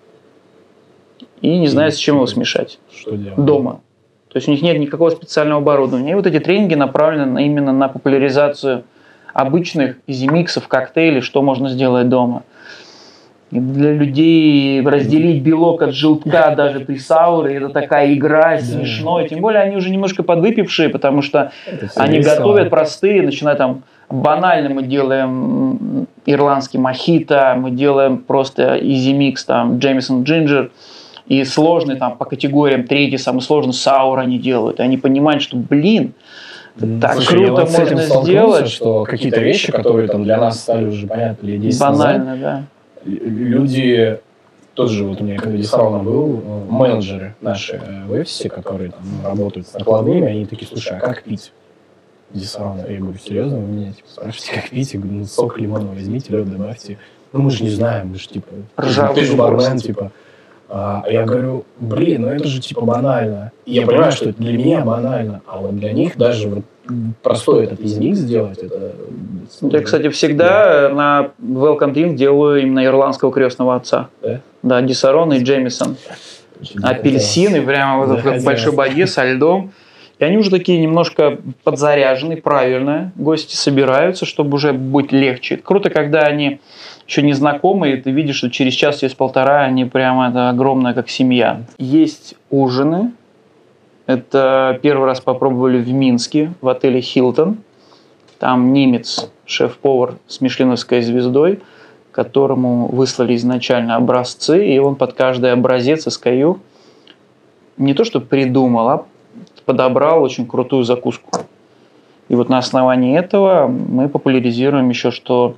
и не знают, с чем его смешать дома. То есть у них нет никакого специального оборудования. И вот эти тренинги направлены именно на популяризацию обычных изимиксов, коктейлей, что можно сделать дома. И для людей разделить белок от желтка даже при сауре, это такая игра, смешно. И тем более они уже немножко подвыпившие, потому что они готовят простые, начиная там банально мы делаем ирландский мохито, мы делаем просто изимикс, там Джеймисон Джинджер, и сложный там по категориям, третий самый сложный саур они делают. И они понимают, что, блин, так слушай, круто можно сделать. Что какие-то вещи, которые там для нас стали уже понятны лет 10 банально, назад, да. Люди, тот же вот у меня, когда Дисарона был, менеджеры наши в офисе, которые там работают с накладными, они такие, слушай, а как пить Дисарона? Я говорю, серьезно, вы меня типа, спрашиваете, как пить? Я говорю, ну сок лимона возьмите, лед добавьте. Ну мы же не знаем, мы же типа, ты же бармен, типа. Я говорю, блин, ну это же типа банально. И я понимаю, что это для меня банально, а вот для них даже вот простой этот изимикс сделать, это... Я, кстати, всегда на Welcome Drink делаю именно ирландского крестного отца. Да? Да, Дисарон и Джеймисон. Апельсины, прямо вот в большой боде со льдом. И они уже такие немножко подзаряженные, правильно. Гости собираются, чтобы уже быть легче. Круто, когда они еще не знакомые, ты видишь, что через час, через полтора они прямо это огромная, как семья. Есть ужины. Это первый раз попробовали в Минске, в отеле «Хилтон». Там немец, шеф-повар с мишленовской звездой, которому выслали изначально образцы, и он под каждый образец SKU не то что придумал, а подобрал очень крутую закуску. И вот на основании этого мы популяризируем еще, что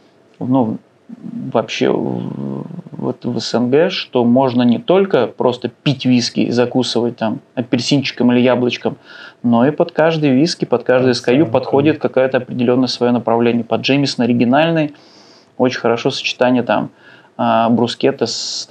вообще вот в СНГ, что можно не только просто пить виски и закусывать там апельсинчиком или яблочком, но и под каждый виски, под каждый SKU подходит какое-то определенное свое направление. Под Джеймисон оригинальный, очень хорошо сочетание там брускетта с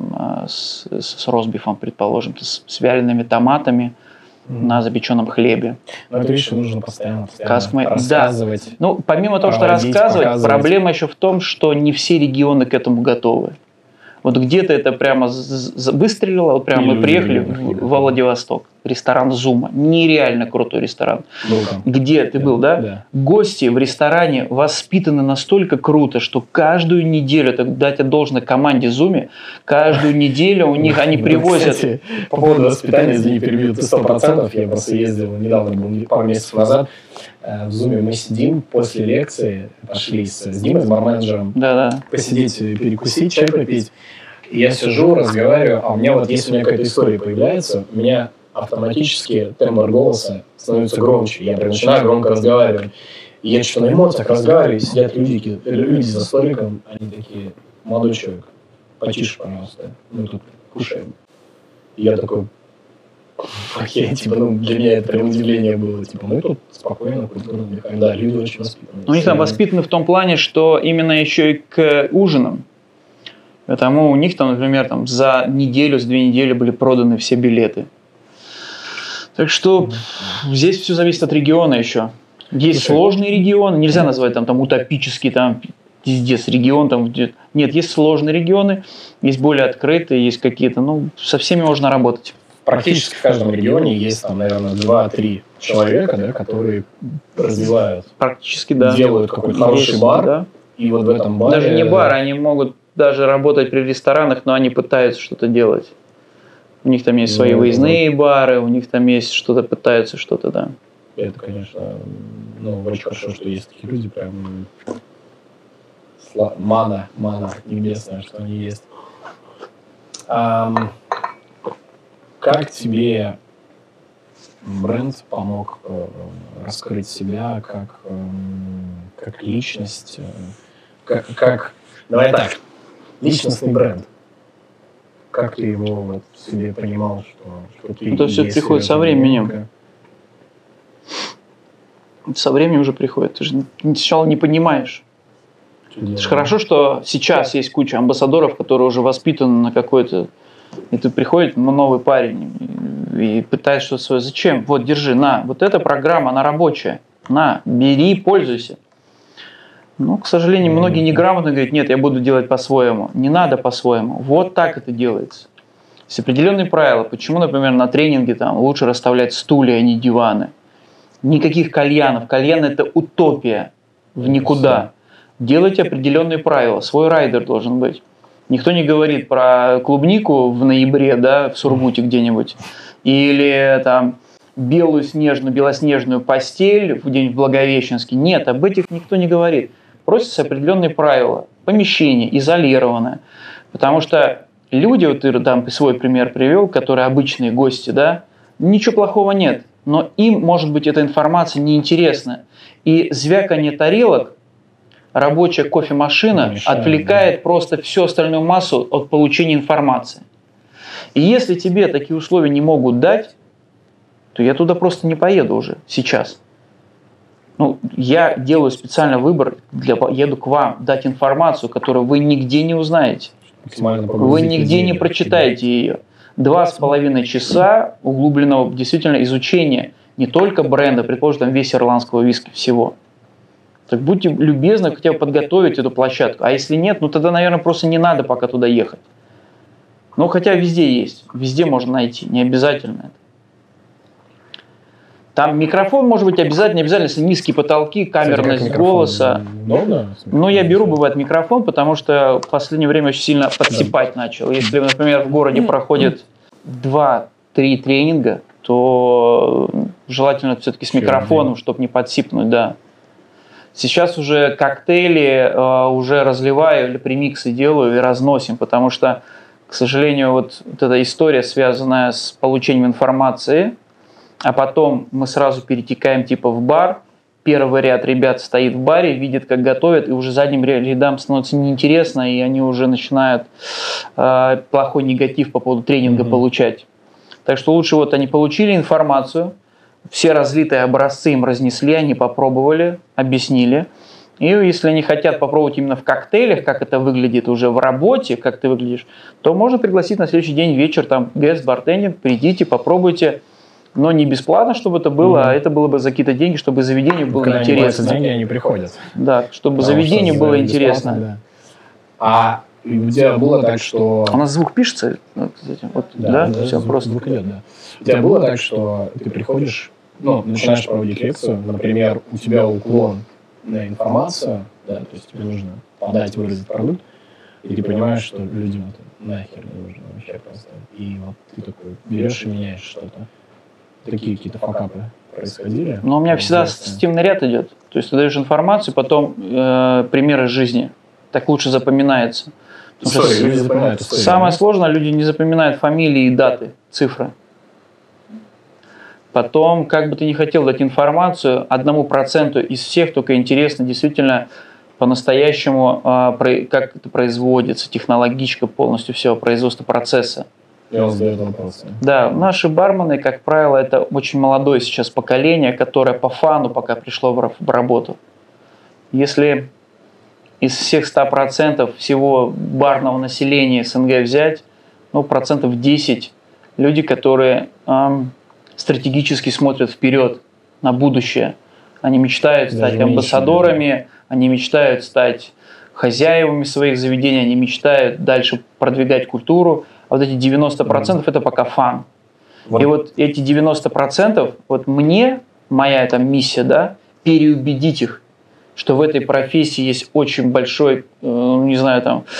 ростбифом, предположим, с вялеными томатами на запеченном хлебе. Но это вещи нужно постоянно рассказывать. Да. Ну, помимо того, что рассказывать, проблема еще в том, что не все регионы к этому готовы. Вот где-то это прямо выстрелило, вот прямо мы приехали во Владивосток, ресторан «Зума», нереально крутой ресторан. Где ты был, да? Да? Гости в ресторане воспитаны настолько круто, что каждую неделю, так дать должное команде «Зуме», каждую неделю у них они привозят... Кстати, по поводу воспитания, извини, перебью, ты 100%, я просто ездил недавно, был пару месяцев назад, в Зуме мы сидим после лекции, пошли с Димой, с барменеджером, посидеть, перекусить, чай попить. И я сижу, разговариваю, а у меня вот, если у меня какая-то история появляется, у меня автоматически тембр голоса становится громче. Я прям начинаю громко разговаривать. И я что-то на эмоциях разговариваю, сидят люди за столиком, они такие, молодой человек, потише, пожалуйста, мы тут кушаем. И я такой... Окей, типа, для меня это прям удивление было. Типа, мы тут спокойно, культурно отдыхаем. Да, люди очень воспитаны. У них там воспитаны в том плане, что именно еще и к ужинам. Потому у них там, например, там, за неделю, за 2 недели были проданы все билеты. Так что здесь все зависит от региона еще. Есть сложные регионы, нельзя назвать там утопический, там, пиздец, регион. Там, нет, есть сложные регионы, есть более открытые, есть какие-то, со всеми можно работать. Практически в каждом регионе есть, там, наверное, 2-3 человека, да, которые развивают. Практически, да. Делают какой-то хороший бар, да? И вот в этом баре... Даже не бар, они могут даже работать при ресторанах, но они пытаются что-то делать. У них там есть свои выездные бары, у них там есть что-то, пытаются что-то, да. Это, конечно, очень хорошо, что есть такие люди, прям мана небесная, что они есть. Как тебе бренд помог раскрыть себя как личность? Давай так, личностный бренд. Как ты его вот в себе понимал, что ты... Это все приходит со временем. Со временем уже приходит. Ты же сначала не понимаешь. Это же хорошо, что сейчас есть куча амбассадоров, которые уже воспитаны на какой-то... И тут приходит новый парень и пытается что-то свое. Зачем? Вот, держи, на. Вот эта программа, она рабочая. На, бери, пользуйся. Но, к сожалению, многие неграмотно говорят, нет, я буду делать по-своему. Не надо по-своему. Вот так это делается. Есть определенные правила. Почему, например, на тренинге там лучше расставлять стулья, а не диваны? Никаких кальянов. Кальян – это утопия в никуда. Делайте определенные правила. Свой райдер должен быть. Никто не говорит про клубнику в ноябре, да, в Сургуте где-нибудь. Или там белоснежную постель в день в Благовещенске. Нет, об этих никто не говорит. Просятся определенные правила. Помещение изолированное. Потому что люди, вот ты там свой пример привел, которые обычные гости, да, ничего плохого нет. Но им, может быть, эта информация неинтересна. И звяканье тарелок, рабочая кофемашина отвлекает просто всю остальную массу от получения информации. И если тебе такие условия не могут дать, то я туда просто не поеду уже сейчас. Я делаю специально выбор, еду к вам дать информацию, которую вы нигде не узнаете. Вы нигде не прочитаете ее. 2,5 часа углубленного действительно изучения не только бренда, предположим, там весь ирландского виски всего. Так будьте любезны хотя бы подготовить эту площадку. А если нет, тогда, наверное, просто не надо пока туда ехать. Хотя везде есть, везде можно найти, не обязательно это. Там микрофон может быть обязательно, если низкие потолки, камерность голоса. Я беру, бывает, микрофон, потому что в последнее время очень сильно подсипать начал. Если, например, в городе проходит 2-3 тренинга, то желательно все-таки с микрофоном, чтобы не подсипнуть, да. Сейчас уже коктейли уже разливаю или премиксы делаю и разносим, потому что, к сожалению, вот эта история, связанная с получением информации, а потом мы сразу перетекаем в бар, первый ряд ребят стоит в баре, видит, как готовят, и уже задним рядам становится неинтересно, и они уже начинают плохой негатив по поводу тренинга получать. Так что лучше они получили информацию, все разлитые образцы им разнесли, они попробовали, объяснили. И если они хотят попробовать именно в коктейлях, как это выглядит уже в работе, как ты выглядишь, то можно пригласить на следующий день вечер, гест-бартендинг, придите, попробуйте. Но не бесплатно, чтобы это было, а это было бы за какие-то деньги, чтобы заведению было интересно. Когда деньги, они приходят. Да, чтобы заведению было интересно. Да. А у тебя было так, что... У нас звук пишется? Да, все просто. Звук идет, да. У тебя было так, что ты приходишь, начинаешь проводить лекцию, например, у тебя уклон на информацию, да, то есть тебе нужно подать, выразить продукт, и ты понимаешь, что людям это нахер не нужно вообще просто. И ты такой берешь и меняешь что-то. Такие какие-то факапы происходили? У меня всегда системный ряд идет. То есть ты даешь информацию, потом примеры жизни. Так лучше запоминается. Люди запоминают историю. Самое сложное, люди не запоминают фамилии и даты, цифры. Потом, как бы ты ни хотел дать информацию, 1% из всех только интересно действительно по-настоящему, как это производится, технологичка полностью всего производства процесса. Я вам задаю вопрос. Да, наши бармены, как правило, это очень молодое сейчас поколение, которое по фану пока пришло в работу. Если из всех 100% всего барного населения СНГ взять, 10% люди, которые стратегически смотрят вперед на будущее. Они мечтают стать амбассадорами, они мечтают стать хозяевами своих заведений, они мечтают дальше продвигать культуру. А вот эти 90% это пока фан. И вот эти 90%, моя миссия, да, переубедить их, что в этой профессии есть очень большой,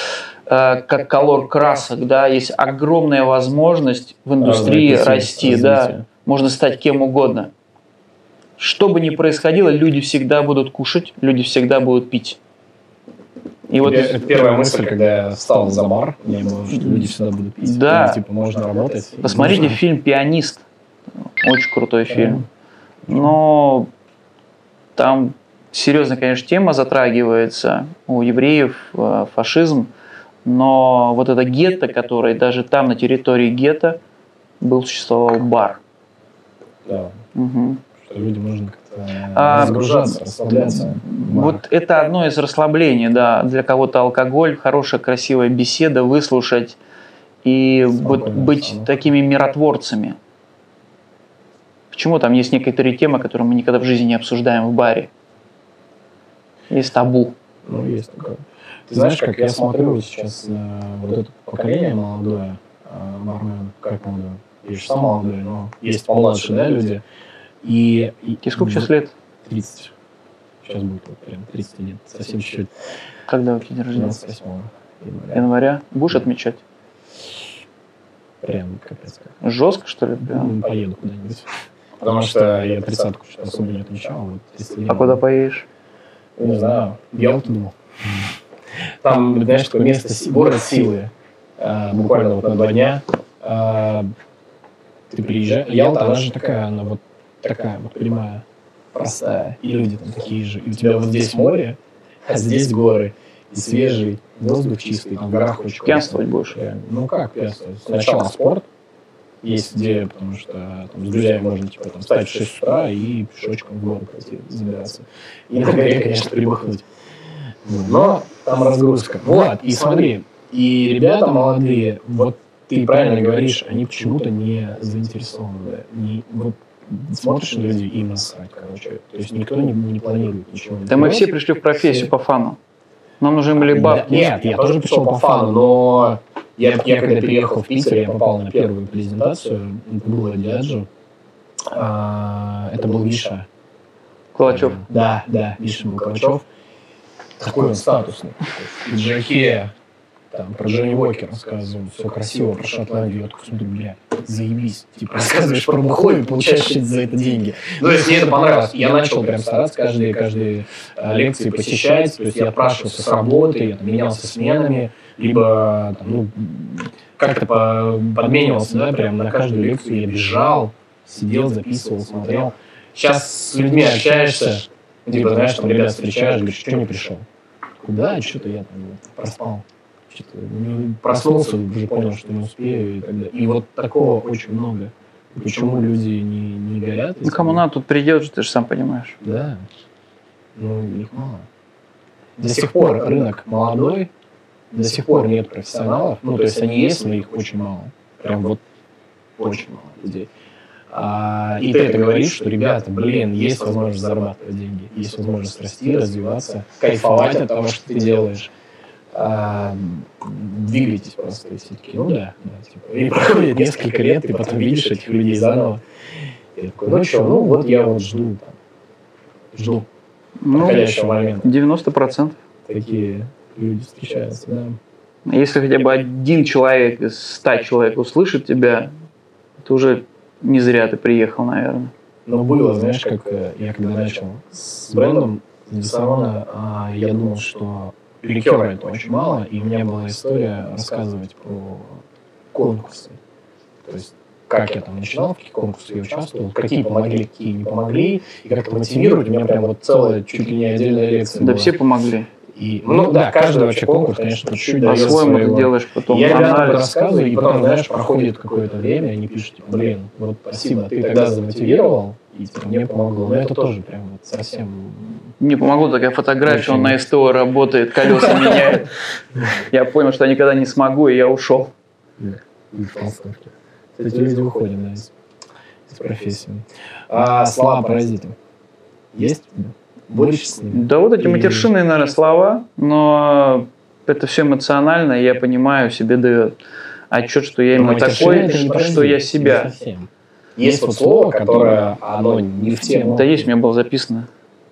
как колор красок, да, есть огромная возможность в индустрии расти, да, можно стать кем угодно. Что бы ни происходило, люди всегда будут кушать, люди всегда будут пить. И вот это первая мысль, когда я встал за бар, мне было, что люди всегда будут пить. Да. И, типа, можно работать. Посмотрите фильм «Пианист». Очень крутой фильм. Но там серьезная, конечно, тема затрагивается у евреев, фашизм. Но вот это гетто, который даже там, на территории гетто, существовал бар. Да. Угу. Что людям нужно как-то разгружаться, расслабляться. Вот это одно из расслаблений, да. Для кого-то алкоголь, хорошая, красивая беседа, выслушать и быть такими миротворцами. Почему там есть некоторые темы, которые мы никогда в жизни не обсуждаем в баре? Есть табу. Ну, есть такое. Ты знаешь, как я смотрю сейчас на вот это поколение молодое, бармен, как молодое? Я еще сам молодой, но есть помладше, да, люди. И сколько сейчас лет? 30. Сейчас будет вот прям 31, совсем чуть-чуть. Когда у тебя день рождения? 28 января. Будешь отмечать? Прям капец как. Жестко, что ли? Поеду куда-нибудь. Потому что я 30-ку что-то особо не отмечал. Вот, а куда поедешь? Не знаю. В Ялту думал. Там, знаешь, такое место, город силы. Буквально вот на 2 дня. Ты приезжаешь. Ялта, она же такая, она вот такая вот прямая, простая. И люди там такие же. И у тебя вот здесь море, а здесь горы. И свежий воздух чистый, там в горах очень круто. Пьянствовать будешь? Ну как пьянствовать? Сначала спорт. Есть идея, потому что там, с друзьями можно типа, там, встать в 6 утра и пешочком в гору пойти забираться. И на горе, конечно, прибухнуть. Но там разгрузка. Вот, и смотри, и ребята молодые, вот ты правильно говоришь, они почему-то не заинтересованы. Вот смотришь на людей, им насрать, короче. То есть никто не планирует ничего. Да мы все пришли в профессию по фану. Нам нужны были бабки. Нет, я тоже пришел по фану, но я когда переехал в Питер, я попал на первую презентацию. Это было Диаджо. Это был Миша. Калачев. Да, Миша был Калачев. Такой он статусный. В пиджаке. Там про Джонни Уокер рассказывал, все красиво, про Шотландию. Я такой смотрю, бля, заебись. Типа рассказываешь про бухло и получаешь за это деньги. Ну, то есть мне это понравилось. Я начал прям стараться каждые лекции посещать. То есть я отпрашивался с работы, я там, менялся сменами, либо там, ну, как-то подменивался, да, прям на каждую лекцию я бежал, сидел, записывал, смотрел. Сейчас с людьми общаешься, типа, знаешь, там ребят встречаешь, говоришь, что не пришел? Куда? Что-то я там проспал. Что-то проснулся, уже понял, что не успею и так далее. И вот такого очень много. И почему люди не горят? Ну, кому надо, тут придет, ты же сам понимаешь. Да. Ну, их мало. До сих пор рынок молодой, до сих пор нет профессионалов. Ну, то есть они есть, но их очень мало. Прям вот очень мало людей. И ты это говоришь, что, ребята, блин, есть возможность зарабатывать деньги, есть возможность расти, развиваться, кайфовать от того, что ты делаешь. Двигайтесь просто, и все таки, ну да, типа. И проходит несколько лет, ты потом видишь этих людей заново. И такой, ну что, ну вот я вот жду подходящего момента. 90%. Такие люди встречаются, да. Если хотя бы один человек из 100 человек услышит тебя, то уже не зря ты приехал, наверное. Но было, знаешь, как я когда начал с брендом Десарона, я думал, что ликера это очень мало, и у меня была история рассказывать про конкурсы. То есть, как я там начинал, в каких конкурсах я участвовал, какие помогли, какие не помогли, и как-то мотивировать. У меня прям вот целая, чуть ли не отдельная лекция Да была. Все помогли. И, ну да, каждый вообще конкурс, конечно, чуть-чуть дает по-своему своего. ты делаешь потом Я ребятам анализ. рассказываю, и потом, знаешь, проходит какое-то время, они пишут, типа, блин, вот спасибо, ты тогда замотивировал, и типа, мне помогло. Но это тоже прям вот совсем... Мне помогло такая фотография, он на СТО работает, колеса меняет. Я понял, что я никогда не смогу, и я ушел. Эти люди выходят, да, из профессии. Слова паразиты есть? Борешься с ними? Да вот эти матершинные, наверное, слова, но это все эмоционально, и я понимаю, себе дает отчет, что я именно такой, что я себя. Есть вот слово, которое, оно не в тему. Да есть, у меня было записано.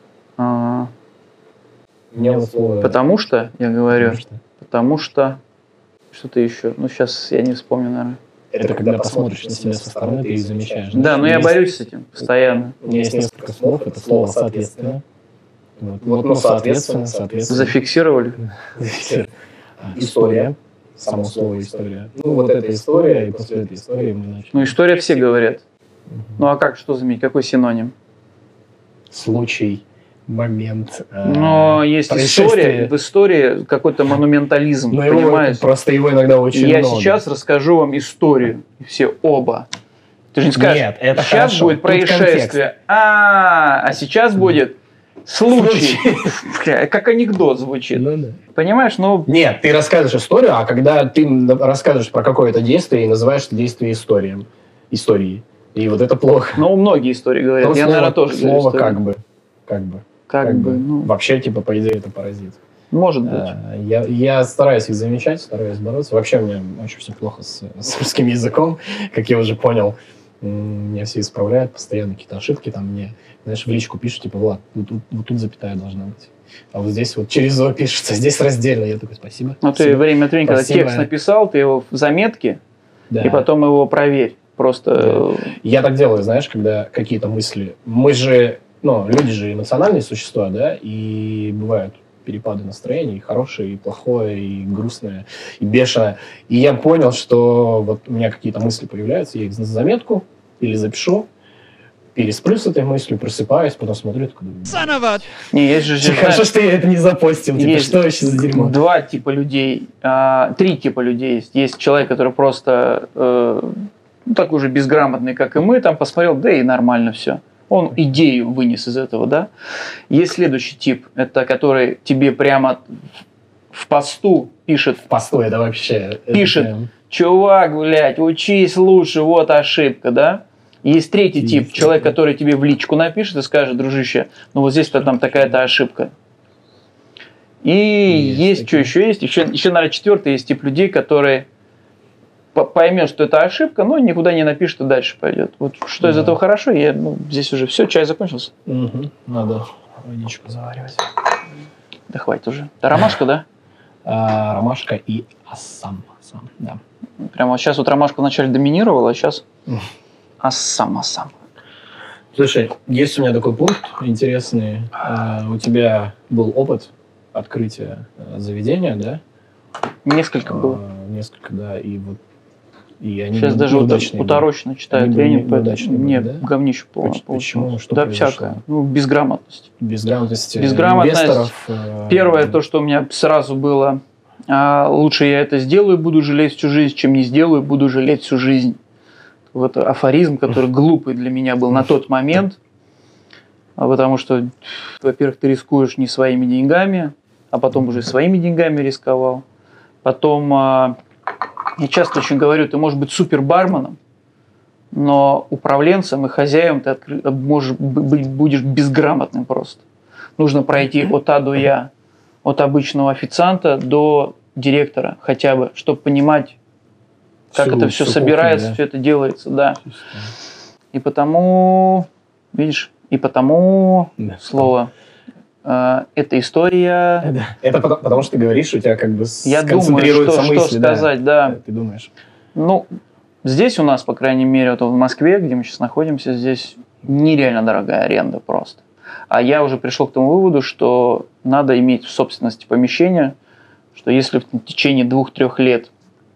У меня вот слово... Потому что, я говорю, потому что Что-то еще. Ну, сейчас я не вспомню, наверное. Это когда посмотришь на себя со стороны, ты их замечаешь. Да, но я борюсь с этим постоянно. У меня есть несколько слов, это слово «соответственно». Вот, ну, соответственно. Зафиксировали? История. Само слово «история». Ну, вот эта история, и после этой истории мы начали. Ну, история все говорят. Ну, а как, что заметить? Какой синоним? Случай, момент, Но есть история, в истории какой-то монументализм, но понимаешь? Просто его иногда очень Я много. сейчас расскажу вам историю, и все оба. Ты же не скажешь, Нет, это сейчас хорошо. будет Тут происшествие, а сейчас будет случай. Бля, как анекдот звучит. Ну, да. Понимаешь, ну... Нет, ты рассказываешь историю, а когда ты рассказываешь про какое-то действие и называешь это действие историей. И вот это плохо. Ну, многие истории говорят. Там Я, наверное, тоже говорю слово историю. как бы. Ну, Вообще, типа, по идее, это паразит. может быть. Я стараюсь их замечать, стараюсь бороться. Вообще, у меня очень все плохо с русским языком, как я уже понял. Меня все исправляют, постоянно какие-то ошибки. Там мне, знаешь, в личку пишут, типа, Влад, вот тут запятая должна быть. А вот здесь вот через «о» пишется, здесь раздельно. Я такой, спасибо. Ну, ты время от времени, когда Спасибо. текст написал, ты его в заметке, Да. и потом его проверь. Просто... Я так делаю, знаешь, когда какие-то мысли... Мы же, люди же эмоциональные существа, да, и бывают перепады настроения, и хорошее, и плохое, и грустное, и бешеное. И я понял, что вот у меня какие-то мысли появляются, я их на заметку или запишу, пересплю с этой мыслью, просыпаюсь, потом смотрю, такой... Не, есть же, Хорошо, что я это не запостил. Типа, есть что вообще за дерьмо? два типа людей, 3 типа людей есть. Есть человек, который просто такой же безграмотный, как и мы, там посмотрел, да и нормально все. Он идею вынес из этого, да. Есть следующий тип, это который тебе прямо в посту пишет, Постой, это вообще... Пишет. это прям- чувак, блядь, учись лучше, вот ошибка, да. Есть третий тип, Есть человек, такой. который тебе в личку напишет и скажет, дружище, ну вот здесь-то там такая-то ошибка. И есть что такие. еще есть? Еще, наверное, четвертый есть тип людей, которые поймет, что это ошибка, но никуда не напишет и дальше пойдет. Вот что из Да. этого хорошо, здесь уже все, чай закончился. Мгм. Надо водичку заваривать. Да хватит уже. Это ромашка, да? Ромашка и ассам. Да. Прямо сейчас вот ромашка вначале доминировала, а сейчас ассам. Слушай, есть у меня такой пункт интересный. У тебя был опыт открытия заведения, да? Несколько было. Несколько, да. И они Сейчас были даже неудачные уторочно читаю Они были тренинг, поэтому неудачные были, мне да? говнище полное Почему? получилось. Что Да, произошло? всякое. Безграмотность. Безграмотность Безграмотность. инвесторов. Первое, то, что у меня сразу было, лучше я это сделаю, буду жалеть всю жизнь, чем не сделаю, буду жалеть всю жизнь. Вот афоризм, который глупый для меня был на тот момент, потому что, во-первых, ты рискуешь не своими деньгами, а потом уже своими деньгами рисковал. Потом, я часто очень говорю, ты можешь быть супер барменом, но управленцем и хозяином ты будешь безграмотным просто. Нужно пройти от А до Я, от обычного официанта до директора хотя бы, чтобы понимать, как это все собирается, кухню, да. все это делается, да. И потому, видишь, Да. слово, эта история... Да. Это потому, что ты говоришь, у тебя как бы Я думаю, сконцентрируются что мысли. да. сказать, да. Ты думаешь. Ну, здесь у нас, по крайней мере, вот в Москве, где мы сейчас находимся, здесь нереально дорогая аренда просто. А я уже пришел к тому выводу, что надо иметь в собственности помещение, что если в течение 2-3 лет,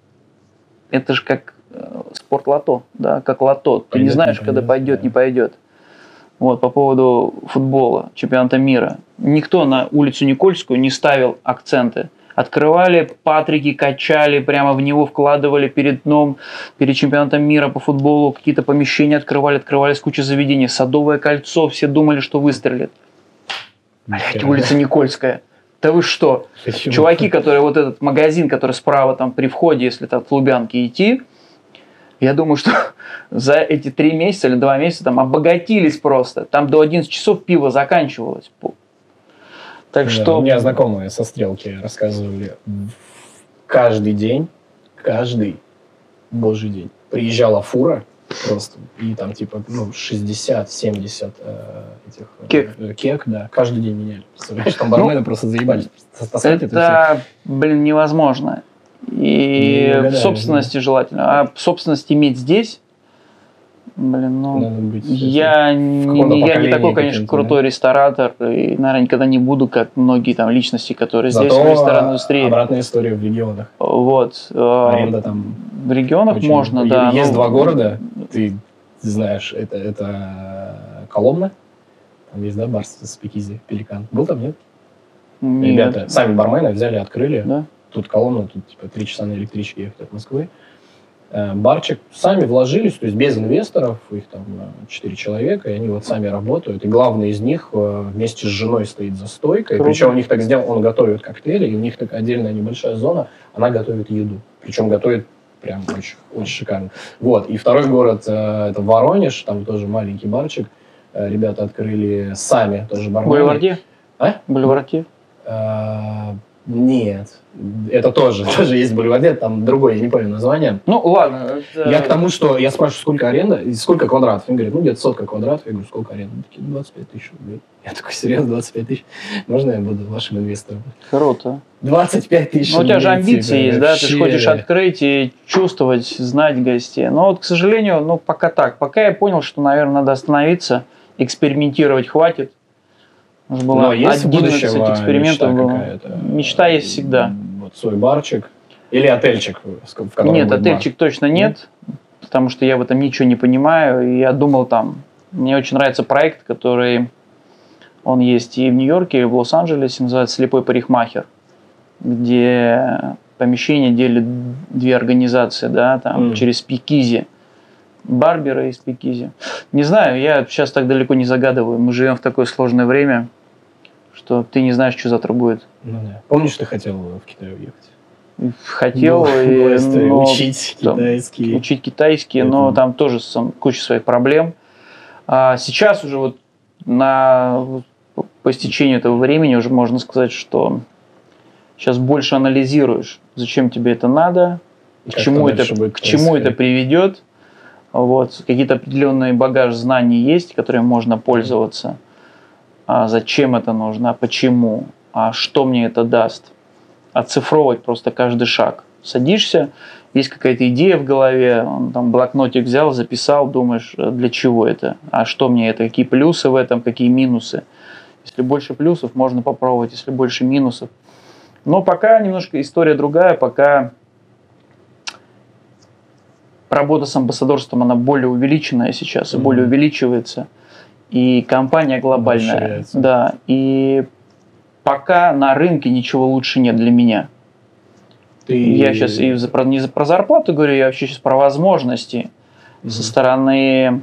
это же как спорт-лото, да, как лото, ты Пойдет, не знаешь, не когда пойдет, пойдет, да. не пойдет. Вот, по поводу футбола, чемпионата мира. Никто на улицу Никольскую не ставил акценты. Открывали Патрики, качали, прямо в него вкладывали перед дном, перед чемпионатом мира по футболу, какие-то помещения открывались куча заведений. Садовое кольцо, все думали, что выстрелит. Блять, улица Никольская. Да вы что? Почему? Чуваки, которые вот этот магазин, который справа там при входе, если там в Лубянке идти, я думаю, что за эти 3 месяца или 2 месяца там обогатились просто. Там до 11 часов пиво заканчивалось. Так Да, что... у меня знакомые со Стрелки рассказывали, каждый день, каждый божий день приезжала фура просто, и там типа 60-70 этих кек, да, каждый день меняли. Представляешь, там бармены просто заебались таскать это все. Это, невозможно. И Не в угадаешь, собственности желательно. А собственность иметь здесь, блин, ну, Надо быть я не поколении такой, конечно, каким-то, крутой ресторатор, и, наверное, никогда не буду, как многие там личности, которые здесь в ресторанной индустрии. Обратная история в регионах. Вот. Аренда там В регионах очень- можно, да. Есть ну, два города, ты знаешь, это Коломна, там есть, да, бар с Спикизи, Пеликан. Был там, нет? нет. Ребята сами бармены взяли, открыли. Да? Тут Коломна, тут типа 3 часа на электричке ехать от Москвы. Барчик сами вложились, то есть без инвесторов, их там 4 человека, и они вот сами работают. И главный из них вместе с женой стоит за стойкой. Круто. Причем у них так сделано, он готовит коктейли, и у них такая отдельная небольшая зона, она готовит еду. Причем готовит прям очень, очень шикарно. Вот. И второй город это Воронеж, там тоже маленький барчик. Ребята открыли сами, тоже бармены. Бульварде? А? Бульварде? Нет. Это тоже есть Бульварде, там другое, я не помню название. Ну, ладно. Я к тому, что я спрашиваю, сколько аренда и сколько квадратов. Он говорит, ну, где-то 100 квадратов. Я говорю, сколько аренда? Они такие, 25 тысяч рублей. Я такой, серьезно, 25 тысяч? Можно я буду вашим инвестором? Круто. 25 тысяч. Ну, у тебя же рублей, амбиции типа, есть, да? Ты же вообще. хочешь открыть и чувствовать, знать гостей. Но вот, к сожалению, ну, пока так. Пока я понял, что, наверное, надо остановиться, экспериментировать хватит. У нас было Но есть в 11 будущем экспериментов. мечта было. какая-то? Мечта есть всегда. Вот свой барчик или отельчик, в котором Нет, будет отельчик точно нет, потому что я в этом ничего не понимаю. И я думал там, мне очень нравится проект, который, он есть и в Нью-Йорке, и в Лос-Анджелесе, называется «Слепой парикмахер», где помещение делят две организации, да, там, через Спикизи. Барберы из Спикизи. Не знаю, я сейчас так далеко не загадываю. Мы живем в такое сложное время, что ты не знаешь, что завтра будет. Ну, да. Помнишь, ты хотел в Китай уехать? Хотел Была история, но учить там, китайский. учить китайский, но Это- там тоже куча своих проблем. А сейчас уже вот по истечению этого времени уже можно сказать, что сейчас больше анализируешь, зачем тебе это надо, к Как чему дальше будет к чему это происходить. приведет. Вот, какие-то определенные багаж знаний есть, которыми можно пользоваться. А зачем это нужно, а почему, а что мне это даст. Оцифровывать просто каждый шаг. Садишься, есть какая-то идея в голове, он там блокнотик взял, записал, думаешь, для чего это, а что мне это, какие плюсы в этом, какие минусы. Если больше плюсов, можно попробовать, если больше минусов. Но пока немножко история другая, пока работа с амбассадорством, она более увеличенная сейчас и более увеличивается. И компания глобальная. Расширяется. Да, и пока на рынке ничего лучше нет для меня. Я сейчас не про зарплату говорю, я вообще сейчас про возможности со стороны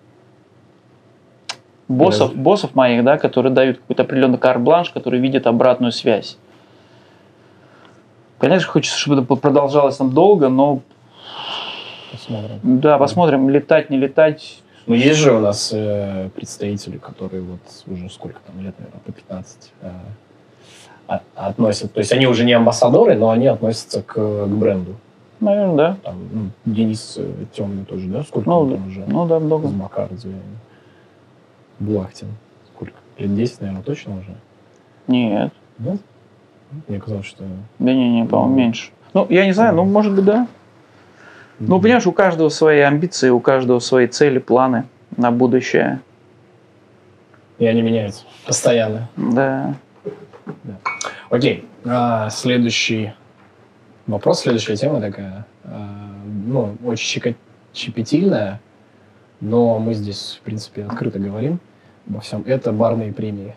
боссов моих, да, которые дают какой-то определенный карт-бланш, которые видят обратную связь. Конечно, хочется, чтобы это продолжалось там долго, но Посмотрим. да, посмотрим, летать, не летать. Ну, есть же у нас представители, которые вот уже сколько там лет, наверное, по 15 относят. То есть они уже не амбассадоры, но они относятся к бренду. Наверное, да. Там, Денис Темный тоже, да? Сколько Ну, он там уже? ну да, много. Макардзе. Булахтин. Сколько? Лет 10, наверное, точно уже? Нет. Да? Мне казалось, что... Да не, по-моему, меньше. Ну, я не знаю, ну, может быть, да. Ну, понимаешь, у каждого свои амбиции, у каждого свои цели, планы на будущее. И они меняются постоянно. Да. Окей. Следующий вопрос, следующая тема такая, ну, очень щепетильная, но мы здесь, в принципе, открыто говорим обо всем. Это барные премии.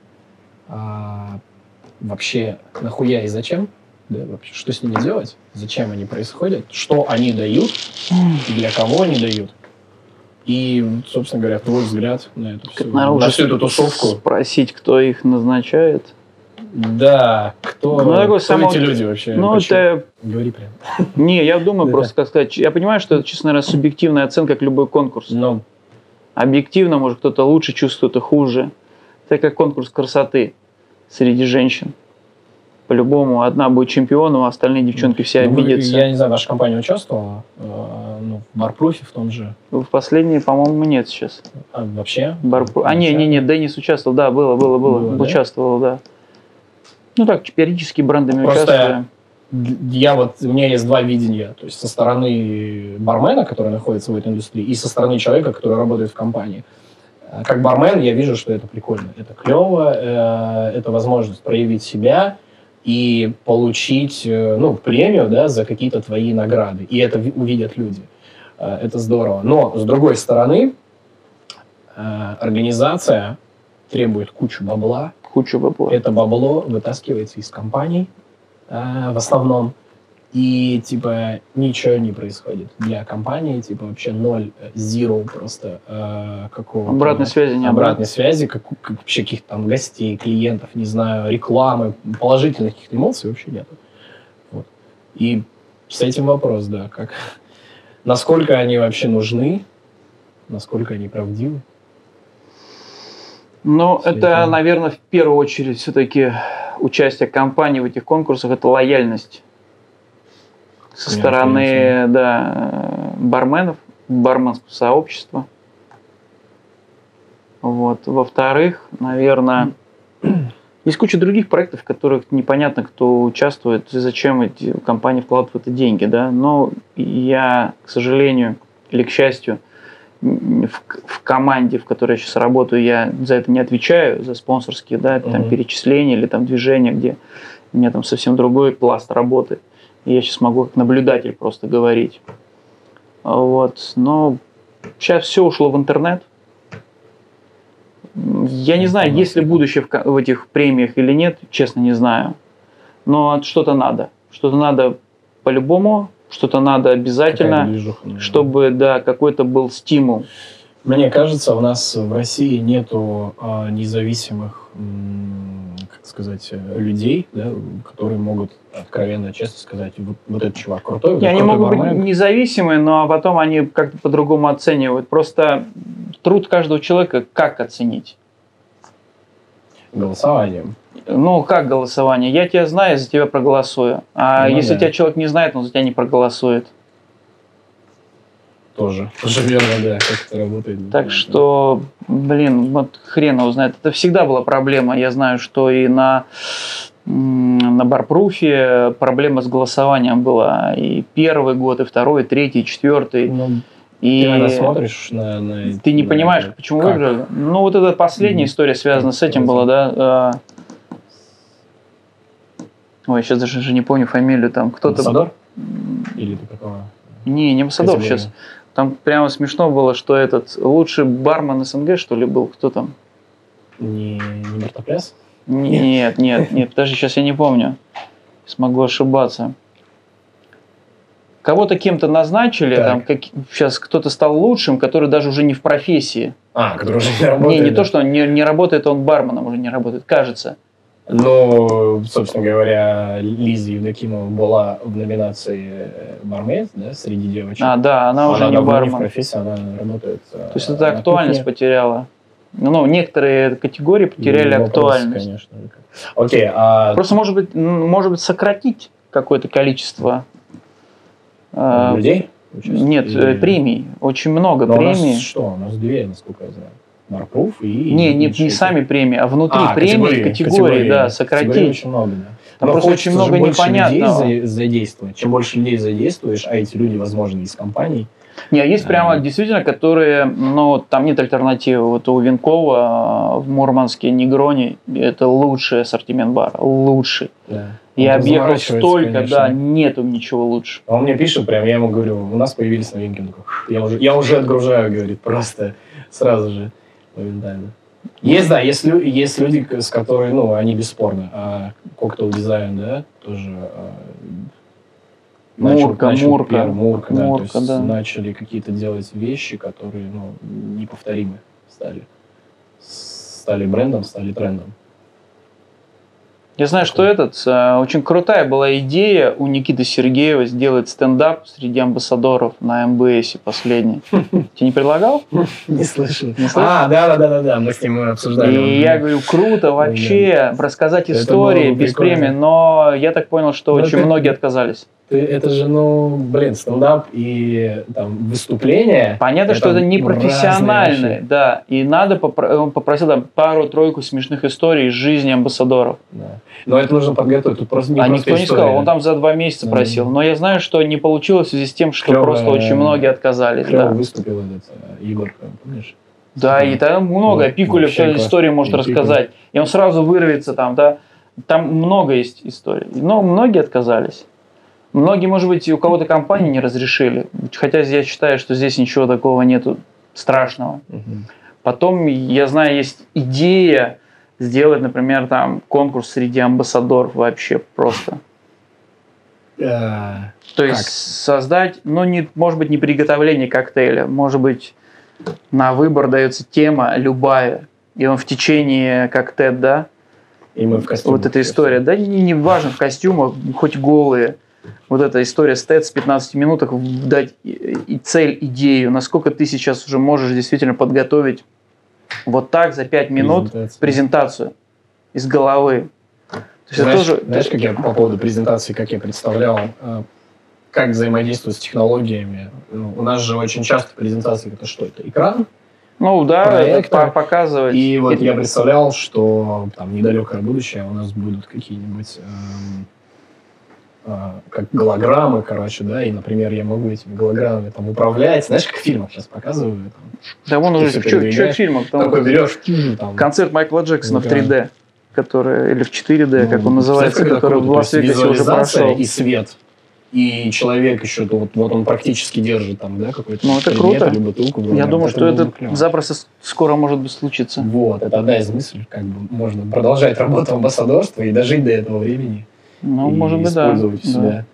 Вообще, нахуя и зачем? Да, вообще, что с ними делать? Зачем они происходят? Что они дают? Для кого они дают? И, собственно говоря, твой взгляд на эту всю, на всю эту тусовку. Спросить, кто их назначает. Да, кто эти люди вообще? Ну, почему? это... Говори прям. Не, я думаю просто, как сказать, я понимаю, что это, честно говоря, субъективная оценка, как любой конкурс. Но Объективно, может, кто-то лучше чувствует, кто-то хуже. Это как конкурс красоты среди женщин. По-любому, одна будет чемпионом, а остальные девчонки все обидятся. Я не знаю, ваша компания участвовала в Барпруфе в том же? В последние, по-моему, нет сейчас. Вообще? Не, Денис участвовал, да, было. Да? Участвовал, да. Ну так, периодически брендами Просто участвовали. у меня есть два видения. То есть со стороны бармена, который находится в этой индустрии, и со стороны человека, который работает в компании. Как бармен я вижу, что это прикольно. Это клево, это возможность проявить себя и получить премию, да, за какие-то твои награды. И это увидят люди. Это здорово. Но, с другой стороны, организация требует кучу бабла. Это бабло вытаскивается из компаний в основном. И, типа, ничего не происходит. Для компании, типа, вообще ноль, zero просто какого-то... Обратной связи не Обратной связи, как вообще каких-то там гостей, клиентов, не знаю, рекламы, положительных каких-то эмоций вообще нет. Вот. И с этим вопрос, да, как... Насколько они вообще нужны, насколько они правдивы. Ну, это, наверное, в первую очередь все-таки участие компании в этих конкурсах, это лояльность со стороны, да, барменов, барменского сообщества. Вот. Во-вторых, наверное, есть куча других проектов, в которых непонятно, кто участвует и зачем эти компании вкладывают в это деньги, да. Но я, к сожалению или к счастью, в команде, в которой я сейчас работаю, я за это не отвечаю, за спонсорские, да, там, перечисления или там движения, где у меня там совсем другой пласт работы. И я сейчас могу как наблюдатель просто говорить. Вот. Но сейчас все ушло в интернет. Я не знаю, есть ли будущее в этих премиях или нет, честно не знаю. Но что-то надо. Что-то надо по-любому, что-то надо обязательно, чтобы, да, какой-то был стимул. Мне кажется, у нас в России нету независимых, как сказать, людей, да, которые могут откровенно, честно сказать, вот этот чувак крутой. И они могут быть независимые, но потом они как-то по-другому оценивают. Просто труд каждого человека как оценить? Голосованием. Ну, как голосование? Я тебя знаю, я за тебя проголосую. А если тебя человек не знает, он за тебя не проголосует. Тоже верно, да, как это работает. Так что, блин, вот хрен его знает. Это всегда была проблема. Я знаю, что и на Барпруфе проблема с голосованием была. И первый год, и второй, и третий, и четвертый. И ты смотришь на ты не понимаешь, почему выиграли. Ну, вот эта последняя история связана с этим была, да. Ой, сейчас даже не помню фамилию. Там кто-то... Амбассадор? Или ты какого? Не Амбассадор сейчас. Там прямо смешно было, что этот лучший бармен СНГ, что ли, был. Кто там? Не Мартопляс? Нет, подожди, сейчас я не помню. Смогу ошибаться. Кого-то кем-то назначили, там, сейчас кто-то стал лучшим, который даже уже не в профессии. Который уже не работает. Не то, что он не работает, он барменом уже не работает, кажется. Ну, собственно говоря, Лиза Евдокимова была в номинации бармен, да, среди девочек. Да, она уже не бармен. В профессии, она работает. То есть это актуальность потеряла. Ну, некоторые категории потеряли актуальность. Конечно. Окей. Просто, может быть, сократить какое-то количество людей? Нет, премий. Очень много премий. У нас две, насколько я знаю. Барпруф и... Не сами премии, а внутри премии категории, да, сократить. Очень много, да. Там просто очень много непонятного. Людей задействовать. Чем больше людей задействуешь, а эти люди, возможно, из компаний. Нет, есть прямо действительно, которые, там нет альтернативы. Вот у Винкова в Мурманске Негрони это лучший ассортимент бара, лучший. Да. Я объехал столько, конечно. Да, нету ничего лучше. Он мне пишет прям, я ему говорю, у нас появились новинки. Он такой, я уже отгружаю, говорит, просто сразу же. Моментально. Есть люди, с которыми, они бесспорно. А Cocktail Design, да, тоже Мурка, то есть начали какие-то делать вещи, которые, неповторимы стали брендом, стали трендом. Я знаю, что очень крутая была идея у Никиты Сергеева сделать стендап среди амбассадоров на МБСе последний. Тебе не предлагал? Не слышал. Да, мы с ним обсуждали. И я говорю, круто вообще рассказать истории без премии, но я так понял, что очень многие отказались. Это же, стендап и там выступление. Понятно, что это не разные профессиональное, вообще. да. И надо, он попросил там пару-тройку смешных историй из жизни амбассадоров. Да. Но это нужно подготовить. Тут просто А никто не сказал, он там за 2 месяца просил. Но я знаю, что не получилось в связи с тем, что просто очень многие отказались. Клево Да. выступил этот Егор, помнишь? Да, и там много. Пикулев вообще историю может рассказать. И он сразу вырвется там, да. Там много есть историй. Но многие отказались. Многие, может быть, у кого-то компании не разрешили. Хотя я считаю, что здесь ничего такого нету страшного. Потом, я знаю, есть идея сделать, например, там конкурс среди амбассадоров вообще просто. То есть создать, может быть, не приготовление коктейля, может быть, на выбор дается тема любая, и он в течение, как Тед, да? И мы в костюмах. Вот эта история, да, не важно, в костюмах, хоть голые. Вот эта история с TED с 15 минуток дать и цель, идею, насколько ты сейчас уже можешь действительно подготовить вот так за 5 минут презентацию из головы. То есть знаешь, как я по поводу презентации, как я представлял, как взаимодействовать с технологиями. У нас же очень часто презентации это что? Это экран? Это показывать. И вот я представлял, что там недалекое будущее у нас будут какие-нибудь как голограммы, да, и, например, я могу этими голограммами там управлять. Знаешь, как в фильмах сейчас показывают? Да, вон уже в фильмах. Такой берешь... Концерт Майкла Джексона в 3D, который, или в 4D, как он называется, который в Лас-Вегасе уже прошел. И свет. И человек еще, вот он практически держит там, да, какой-то это предмет круто. или бутылку. Я думаю, что это запросто скоро может быть случиться. Вот, это одна из мыслей, как бы можно продолжать работу амбассадорства и дожить до этого времени. Может быть, использовать себя.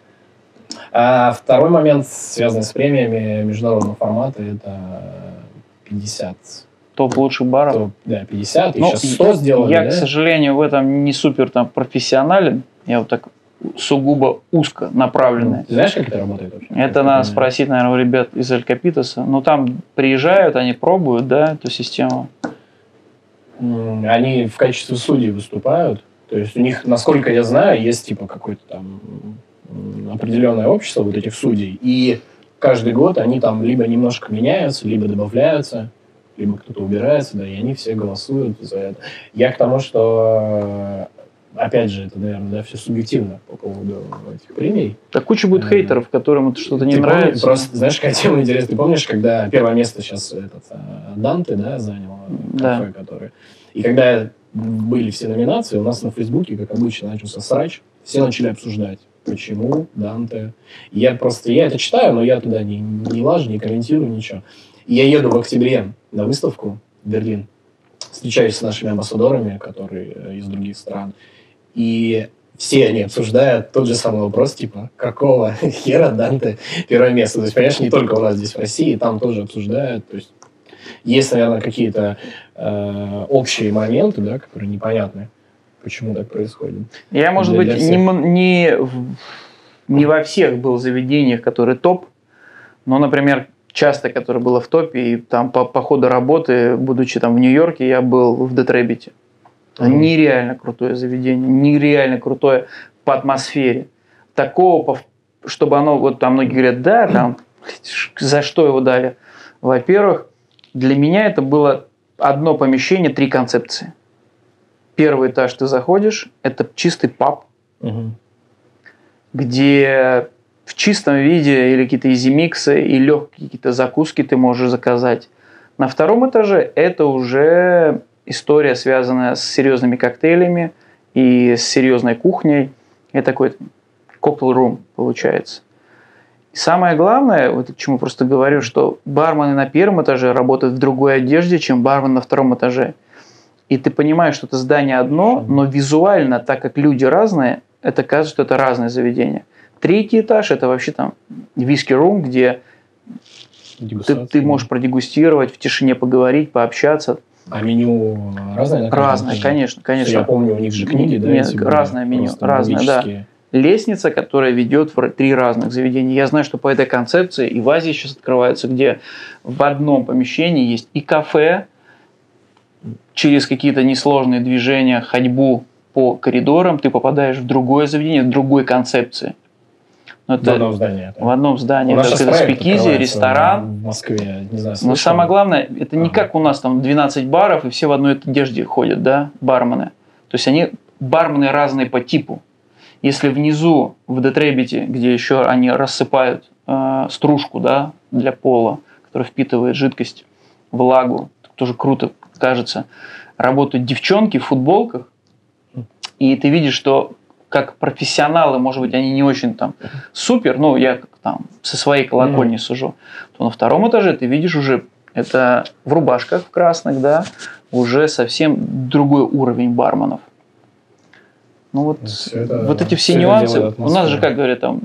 А второй момент, связанный с премиями международного формата, это 50. Топ лучших баров. 50. И сейчас 100 сделали, Я, к сожалению, в этом не супер там профессионален. Я вот так сугубо узко направленный. Ты знаешь, как это работает вообще? Это надо спросить, наверное, у ребят из Эль Капитоса. Там приезжают, они пробуют, да, эту систему. Они в качестве судей выступают. То есть у них, насколько я знаю, есть типа какое-то там определенное общество вот этих судей. И каждый год они там либо немножко меняются, либо добавляются, либо кто-то убирается, да, и они все голосуют за это. Я к тому, что, опять же, это, наверное, все субъективно по поводу этих премий. Так куча будет хейтеров, которым это что-то не нравится. Просто, знаешь, какая тема интересная. Ты помнишь, когда первое место сейчас Данте, да, занял, кафе, который... И когда были все номинации, у нас на Фейсбуке, как обычно, начался срач. Все начали обсуждать, почему Данте. Я это читаю, но я туда не лажу, не комментирую, ничего. И я еду в октябре на выставку в Берлин, встречаюсь с нашими амбассадорами, которые из других стран. И все они обсуждают тот же самый вопрос, типа, какого хера Данте первое место. То есть, понимаешь, не только у нас здесь в России, там тоже обсуждают. То есть, есть, наверное, какие-то общие моменты, да, которые непонятны, почему так происходит. Я, может быть, не во всех был заведениях, которые топ, но, например, часто, которое было в топе, и там по ходу работы, будучи там в Нью-Йорке, я был в Детребите. Нереально крутое заведение, нереально крутое по атмосфере. Такого, чтобы оно, вот там многие говорят, да, там, за что его дали? Во-первых, для меня это было одно помещение, 3 концепции. Первый этаж ты заходишь, это чистый паб, где в чистом виде или какие-то изимиксы и легкие какие-то закуски ты можешь заказать. На втором этаже это уже история, связанная с серьезными коктейлями и с серьезной кухней. Это такой cocktail room получается. И самое главное, вот к чему просто говорю, что бармены на первом этаже работают в другой одежде, чем бармен на втором этаже. И ты понимаешь, что это здание одно, но визуально, так как люди разные, это кажется, что это разные заведения. Третий этаж – это вообще там виски-рум, где ты можешь продегустировать, в тишине поговорить, пообщаться. А меню разное? Разное, конечно. Я помню, у них же книги, да? Нет, разное меню, разное, да. Лестница, которая ведет в 3 разных заведения. Я знаю, что по этой концепции и в Азии сейчас открывается, где в одном помещении есть и кафе, через какие-то несложные движения, ходьбу по коридорам, ты попадаешь в другое заведение, в другой концепции. Но В одном здании. В одном здании. У нас Это сейчас проект спикизи, открывается ресторан. в Москве, не знаю, Но слышал? самое главное, это не Ага. как у нас там 12 баров, и все в одной одежде ходят, да, бармены. То есть они бармены разные по типу. Если внизу в Детребите, где еще они рассыпают стружку, да, для пола, которая впитывает жидкость, влагу, тоже круто кажется, работают девчонки в футболках, и ты видишь, что как профессионалы, может быть, они не очень там супер, ну, я как там со своей колокольни сужу, то на втором этаже ты видишь уже, это в рубашках в красных, да, уже совсем другой уровень барменов. Ну вот, вот эти все нюансы, у нас же, как говорят, там,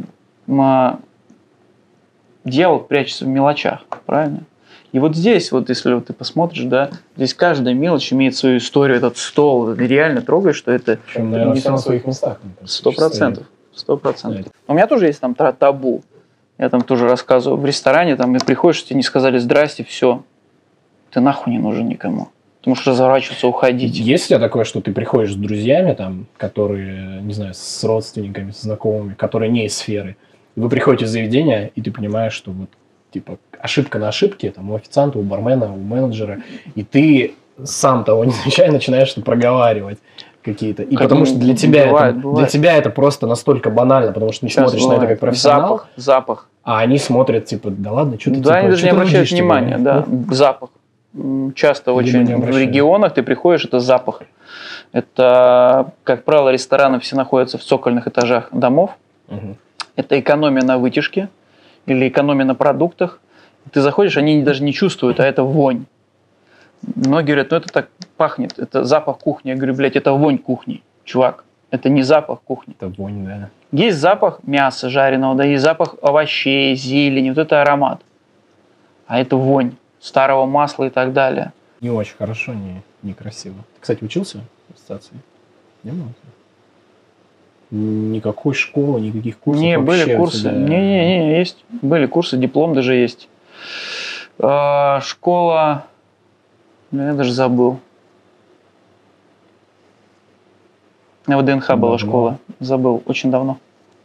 дьявол прячется в мелочах, правильно? И вот здесь, вот если вот ты посмотришь, да, здесь каждая мелочь имеет свою историю, этот стол, ты реально трогаешь, что это... Причем, наверное, все на своих местах. 100%. 100%. У меня тоже есть там табу. Я там тоже рассказываю в ресторане, там, и приходишь, тебе не сказали «здрасте», все. Ты нахуй не нужен никому. Ты можешь разворачиваться, уходить. Есть у тебя такое, что ты приходишь с друзьями, там, которые, не знаю, с родственниками, с знакомыми, которые не из сферы, и вы приходите в заведение, и ты понимаешь, что вот, типа, ошибка на ошибке, там, у официанта, у бармена, у менеджера, и ты сам того не замечая начинаешь что проговаривать какие-то. И потому что для тебя, для тебя это просто настолько банально, потому что ты смотришь на это как профессионал. Запах. А они смотрят, типа, да ладно, что ты, да, типа, они даже не обращают внимания, типа, да, запах. Часто очень в регионах ты приходишь, это запах. Это, как правило, рестораны все находятся в цокольных этажах домов. Угу. Это экономия на вытяжке или экономия на продуктах. Ты заходишь, они даже не чувствуют, а это вонь. Многие говорят, ну это так пахнет, это запах кухни. Я говорю, блядь, это вонь кухни, чувак. Это не запах кухни. Это вонь, да. Есть запах мяса жареного, да, есть запах овощей, зелени, вот это аромат. А это вонь старого масла и так далее. Не очень хорошо, не красиво. Ты, кстати, учился в ассоциации? Не было? Никакой школы, никаких курсов? Не, были курсы. Тебя... Не, есть. Были курсы, диплом даже есть. Школа... Я даже забыл. На ВДНХ давно. была школа. Забыл. Очень давно.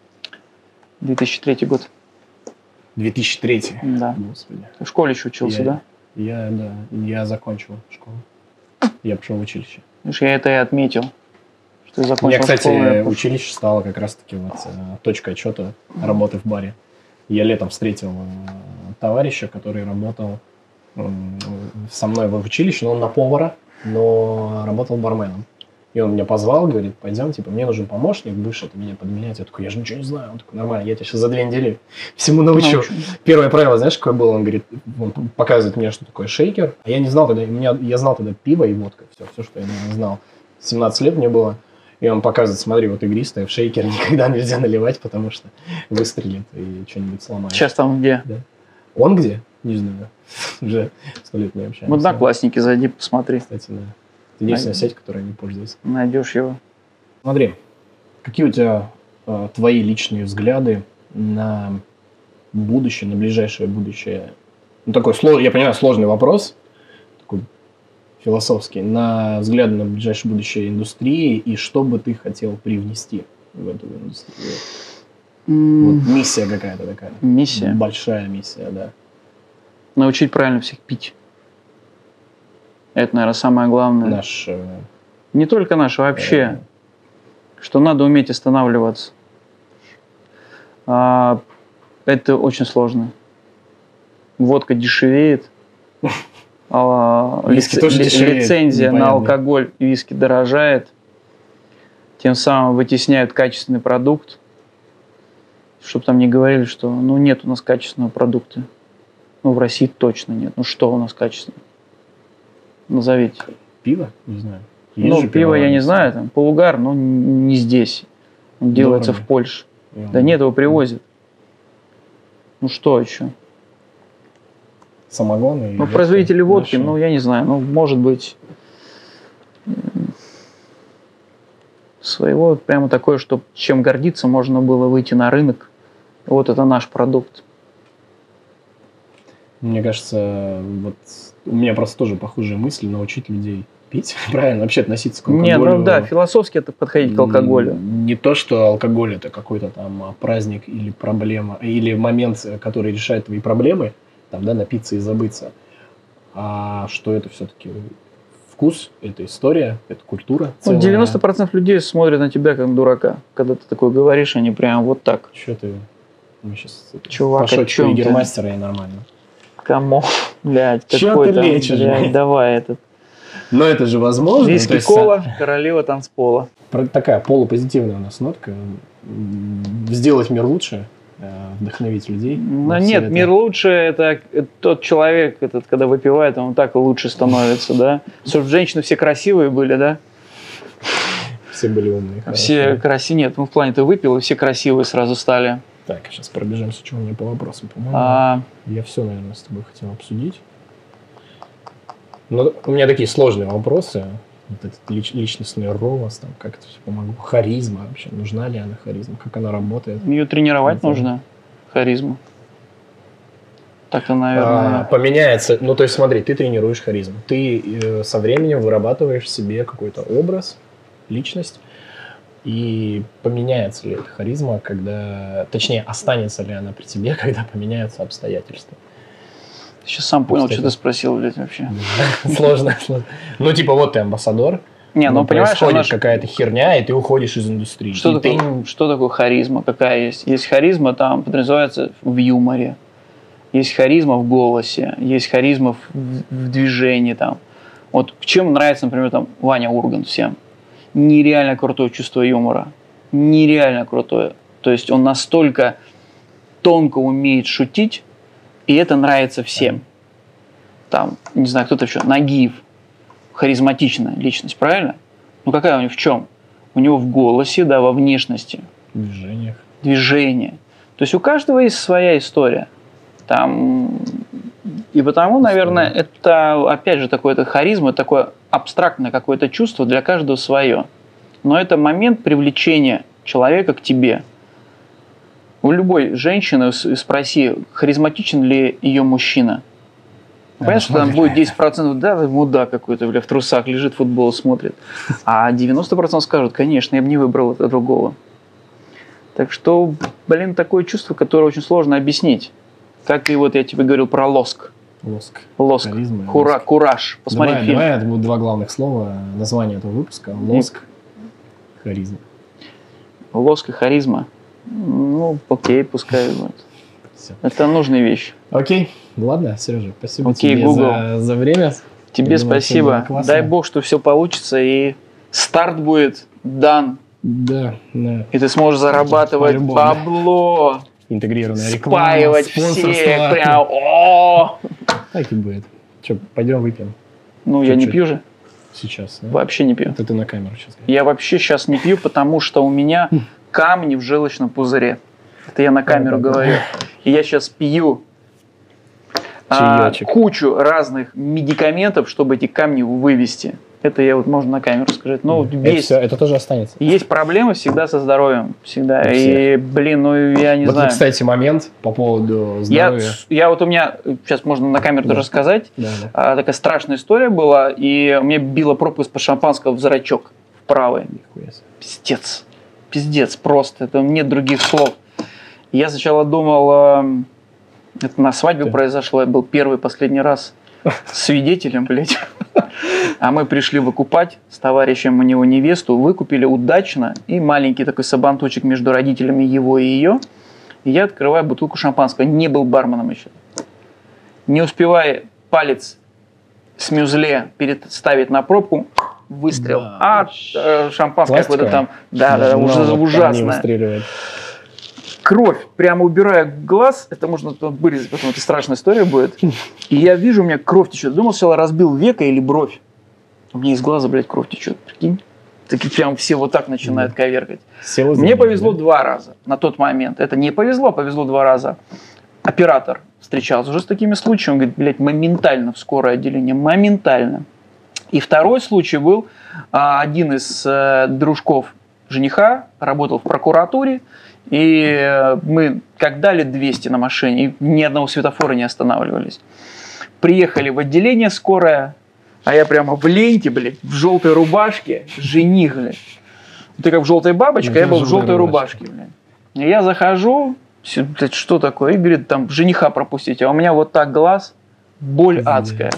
2003 год. 2003? Да. Господи. Ты в школе еще учился, да? Я закончил школу. Я пошел в училище. Видишь, я это и отметил. Что я закончил У меня, кстати, школу, училище стало как раз-таки вот точкой отчета работы в баре. Я летом встретил товарища, который работал со мной в училище, но он на повара, но работал барменом. И он меня позвал, говорит, пойдем, типа, мне нужен помощник, будешь это меня подменять. Я такой, я же ничего не знаю. Он такой, нормально, я тебя сейчас за 2 недели всему научу. Первое правило, знаешь, какое было? Он говорит, он показывает мне, что такое шейкер. А я не знал тогда, я знал тогда пиво и водка, все, что я знал. 17 лет мне было. И он показывает, смотри, вот игристое в шейкер никогда нельзя наливать, потому что выстрелит и что-нибудь сломает. Сейчас там где? Да. Он где? Не знаю. Уже 100 лет не общаемся. В Одноклассники зайди, посмотри. Кстати, да. Это единственная сеть, которой не пользуюсь. Найдешь его. Смотри, какие у тебя твои личные взгляды на будущее, на ближайшее будущее? Ну, такой, я понимаю, сложный вопрос, такой философский, на взгляд на ближайшее будущее индустрии, и что бы ты хотел привнести в эту индустрию? Вот миссия какая-то такая. Миссия? Большая миссия, да. Научить правильно всех пить. Это, наверное, самое главное. Наш... Не только наш, вообще. Что надо уметь останавливаться. Это очень сложно. Водка дешевеет. Виски тоже дешевеет. Лицензия непонятно. на алкоголь и виски дорожает. Тем самым вытесняют качественный продукт. Чтобы там не говорили, что нет у нас качественного продукта. В России точно нет. Что у нас качественное? Назовите. Пиво? Не знаю. Есть пиво я не знаю. Там, полугар, но не здесь. Он делается в Польше. Да нет, его привозят. Что еще? Самогон и... производители водки, я не знаю. Может быть... Своего прямо такое, что чем гордиться можно было выйти на рынок. Вот это наш продукт. Мне кажется, вот у меня просто тоже похожие мысли научить людей Пить? Правильно, вообще относиться к Не, алкоголю. ну да, философски это подходить к алкоголю. Не то, что алкоголь это какой-то там праздник или проблема, или момент, который решает твои проблемы, там, да, напиться и забыться, а что это все-таки вкус, это история, это культура. Ну, 90% людей смотрят на тебя как на дурака. Когда ты такое говоришь, они прям вот так. Что ты? Мы сейчас Чувак, пошел о чем ты? Гермастера и нормально. Кому? Блядь, Чё какой ты там, лечишь, блядь, блядь? давай этот. Но это же возможно. то Виски есть, кола, королева танцпола. такая полупозитивная у нас нотка. Сделать мир лучше, вдохновить людей. Но Вот нет, всё мир лучше, это тот человек, этот, когда выпивает, он так и лучше становится, да? Чтобы женщины все красивые были, да? Все были умные. Все хорошие. красивые. Нет, ну в плане ты выпил, и все красивые сразу стали. Так, сейчас пробежимся, что у меня по вопросам. По-моему, я все, наверное, с тобой хотел обсудить. Но у меня такие сложные вопросы. Вот этот личностный рост, там, как это все помогло. Харизма вообще. Нужна ли она харизма? Как она работает? Ее тренировать Это- нужно, харизму. Так-то, наверное... Поменяется. Ну, то есть, смотри, ты тренируешь харизму. Ты со временем вырабатываешь в себе какой-то образ, личность. И поменяется ли эта харизма, когда... Точнее, останется ли она при тебе, когда поменяются обстоятельства? Сейчас сам понял, Кстати. что ты спросил, блядь, вообще. Сложно. Ну, типа, вот ты амбассадор. Не, ну понимаешь, происходит она ж- какая-то херня, и ты уходишь из индустрии. что И ты- такое харизма? Какая есть? Есть харизма, там подразумевается в юморе. Есть харизма в голосе, есть харизма в движении там. Вот чем нравится, например, там Ваня Ургант всем. Нереально крутое чувство юмора. Нереально крутое. То есть он настолько тонко умеет шутить, и это нравится всем. Там, не знаю, кто-то еще, Нагиев. Харизматичная личность, правильно? Ну какая у него в чем? У него в голосе, да, во внешности, в движениях. движение. То есть у каждого есть своя история. Там... И потому, наверное, это, опять же, такое харизма, такое абстрактное какое-то чувство для каждого свое. Но это момент привлечения человека к тебе. У любой женщины спроси, харизматичен ли ее мужчина. Понятно, что там будет 10%, да, мудак какой-то, бля, в трусах лежит, футбол смотрит. А 90% скажут, конечно, я бы не выбрал это другого. Так что, блин, такое чувство, которое очень сложно объяснить. Как и вот я тебе говорил про лоск. Лоск. Лоск. Харизма и лоск. Кураж. Посмотри Давай, фильм. это будут два главных слова, название этого выпуска. Лоск, харизма. Лоск и харизма. Ну, окей, пускай будет. Всё. Это нужная вещь. Окей, ладно, Сережа, спасибо Окей, тебе Google. за время. Тебе Я думаю, всё было спасибо. классно. Дай бог, что все получится и старт будет дан. Да, И ты сможешь зарабатывать По-любому. бабло, интегрированная реклама, спаивать спонсорство. всех. Прям, о! Так и будет. Че, пойдем выпьем Ну, я не Чуть-чуть. пью же. сейчас. Да? Вообще не пью. Это ты на камеру сейчас. Я вообще сейчас не пью, потому что у меня камни в желчном пузыре. Это я на камеру Да-да-да. говорю. И я сейчас пью Чаечек. кучу разных медикаментов, чтобы эти камни вывести. Это я вот можно на камеру сказать. Ну, есть, это тоже останется. есть проблемы всегда со здоровьем. Всегда. У И, блин, ну я не Вот, знаю. кстати, момент по поводу Я здоровья. вот у меня, сейчас можно на камеру Да. тоже сказать, Да, да. такая страшная история была, и у меня била пробка из-под шампанского в зрачок, в правый. Нихуя себе. Пиздец. Пиздец просто. Это нет других слов. Я сначала думал, это на свадьбе Да. произошло, я был первый и последний раз свидетелем, блядь. А мы пришли выкупать с товарищем у него невесту, выкупили удачно, и маленький такой сабантучек между родителями его и ее. И я открываю бутылку шампанского, не был барменом еще. Не успевая палец с мюзле ставить на пробку, выстрел. Да. Шампанское какое-то Пластиковое? там. Да, Даже много парней ужасно. выстреливает. Кровь, прямо убирая глаз, это можно вырезать, потом это страшная история будет. И я вижу, у меня кровь течет. Думал, сначала разбил веко или бровь. У меня из глаза, блядь, кровь течет, прикинь. Такие прям все вот так начинают коверкать. Села за Мне ним, повезло да? 2 раза на тот момент. Это не повезло, повезло 2 раза. Оператор встречался уже с такими случаями. Он говорит, блядь, моментально в скорое отделение, моментально. И второй случай был, один из дружков жениха работал в прокуратуре, и мы как дали 200 на машине, и ни одного светофора не останавливались. Приехали в отделение скорая, А я прямо в ленте, блядь, в желтой рубашке, жених, блядь. Ты как в желтой бабочке, а я был в желтой рубашке, блядь. И я захожу, блядь, что такое? И говорит, там, жениха пропустите. А у меня вот так глаз, боль адская.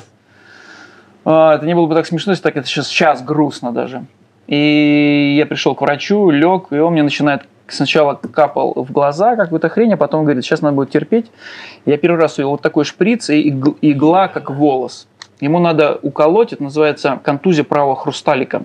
Это не было бы так смешно, если так это сейчас грустно даже. И я пришел к врачу, лег, и он мне начинает, сначала капал в глаза какую-то хрень, а потом говорит, сейчас надо будет терпеть. Я первый раз увидел вот такой шприц и игла, как волос. Ему надо уколоть, это называется контузия правого хрусталика.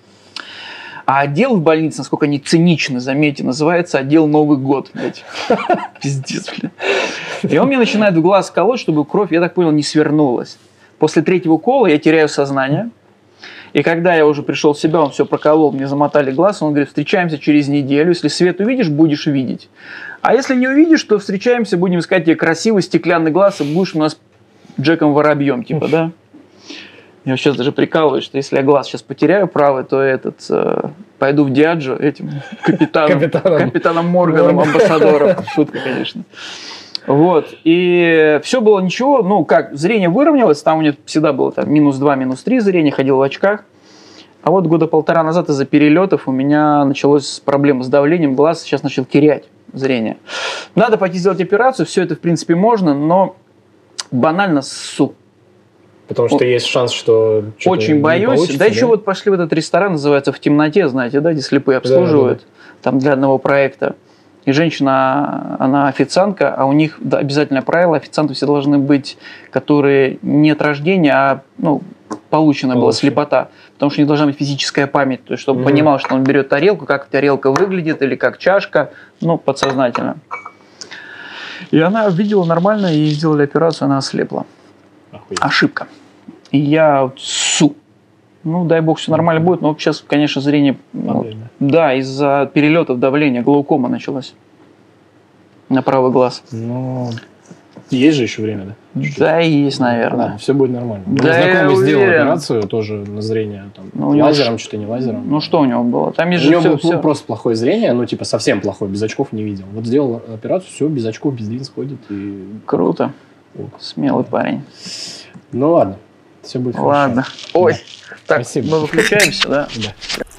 А отдел в больнице, насколько они циничны, заметьте, называется отдел Новый год. Пиздец, блядь. И он мне начинает в глаз колоть, чтобы кровь, я так понял, не свернулась. После третьего укола я теряю сознание. И когда я уже пришел в себя, он все проколол, мне замотали глаз, он говорит, встречаемся через неделю, если свет увидишь, будешь видеть. А если не увидишь, то встречаемся, будем искать тебе красивый стеклянный глаз, и будешь у нас Джеком Воробьем, типа, да? Я сейчас даже прикалываюсь, что если я глаз сейчас потеряю правый, то пойду в Диаджо этим капитаном Морганом, амбассадором. Шутка, конечно. Вот. И все было ничего. Ну, как, зрение выровнялось. Там у меня всегда было там, -2, -3 зрение. Ходил в очках. А вот года 1,5 назад из-за перелетов у меня началась проблема с давлением. Глаз сейчас начал терять зрение. Надо пойти сделать операцию. Все это, в принципе, можно, но банально, сука. Потому что есть шанс, что очень боюсь. Да еще вот пошли в этот ресторан, называется «В темноте», знаете, да, где слепые обслуживают, там для одного проекта. И женщина, она официантка, а у них обязательное правило, официанты все должны быть, которые не от рождения, а получена была слепота. Потому что у них должна быть физическая память, то есть, чтобы понимал, что он берет тарелку, как тарелка выглядит, или как чашка, подсознательно. И она видела нормально, и сделали операцию, она ослепла. Охуеть. Ошибка. И я дай бог, все нормально будет, но сейчас, конечно, зрение... Да, из-за перелетов давления, глаукома началась на правый глаз. Есть же еще время, да? Чуть-чуть. Да, есть, наверное. Ладно, все будет нормально. Да, знакомый сделал операцию тоже на зрение, лазером, что-то не лазером. Что у него было? Там есть у него было просто плохое зрение, совсем плохое, без очков не видел. Вот сделал операцию, все, без очков, без линз ходит. И... Круто. Смелый парень. Ну ладно, все будет хорошо. Ладно. Ой, так, спасибо. Мы выключаемся, да? Да.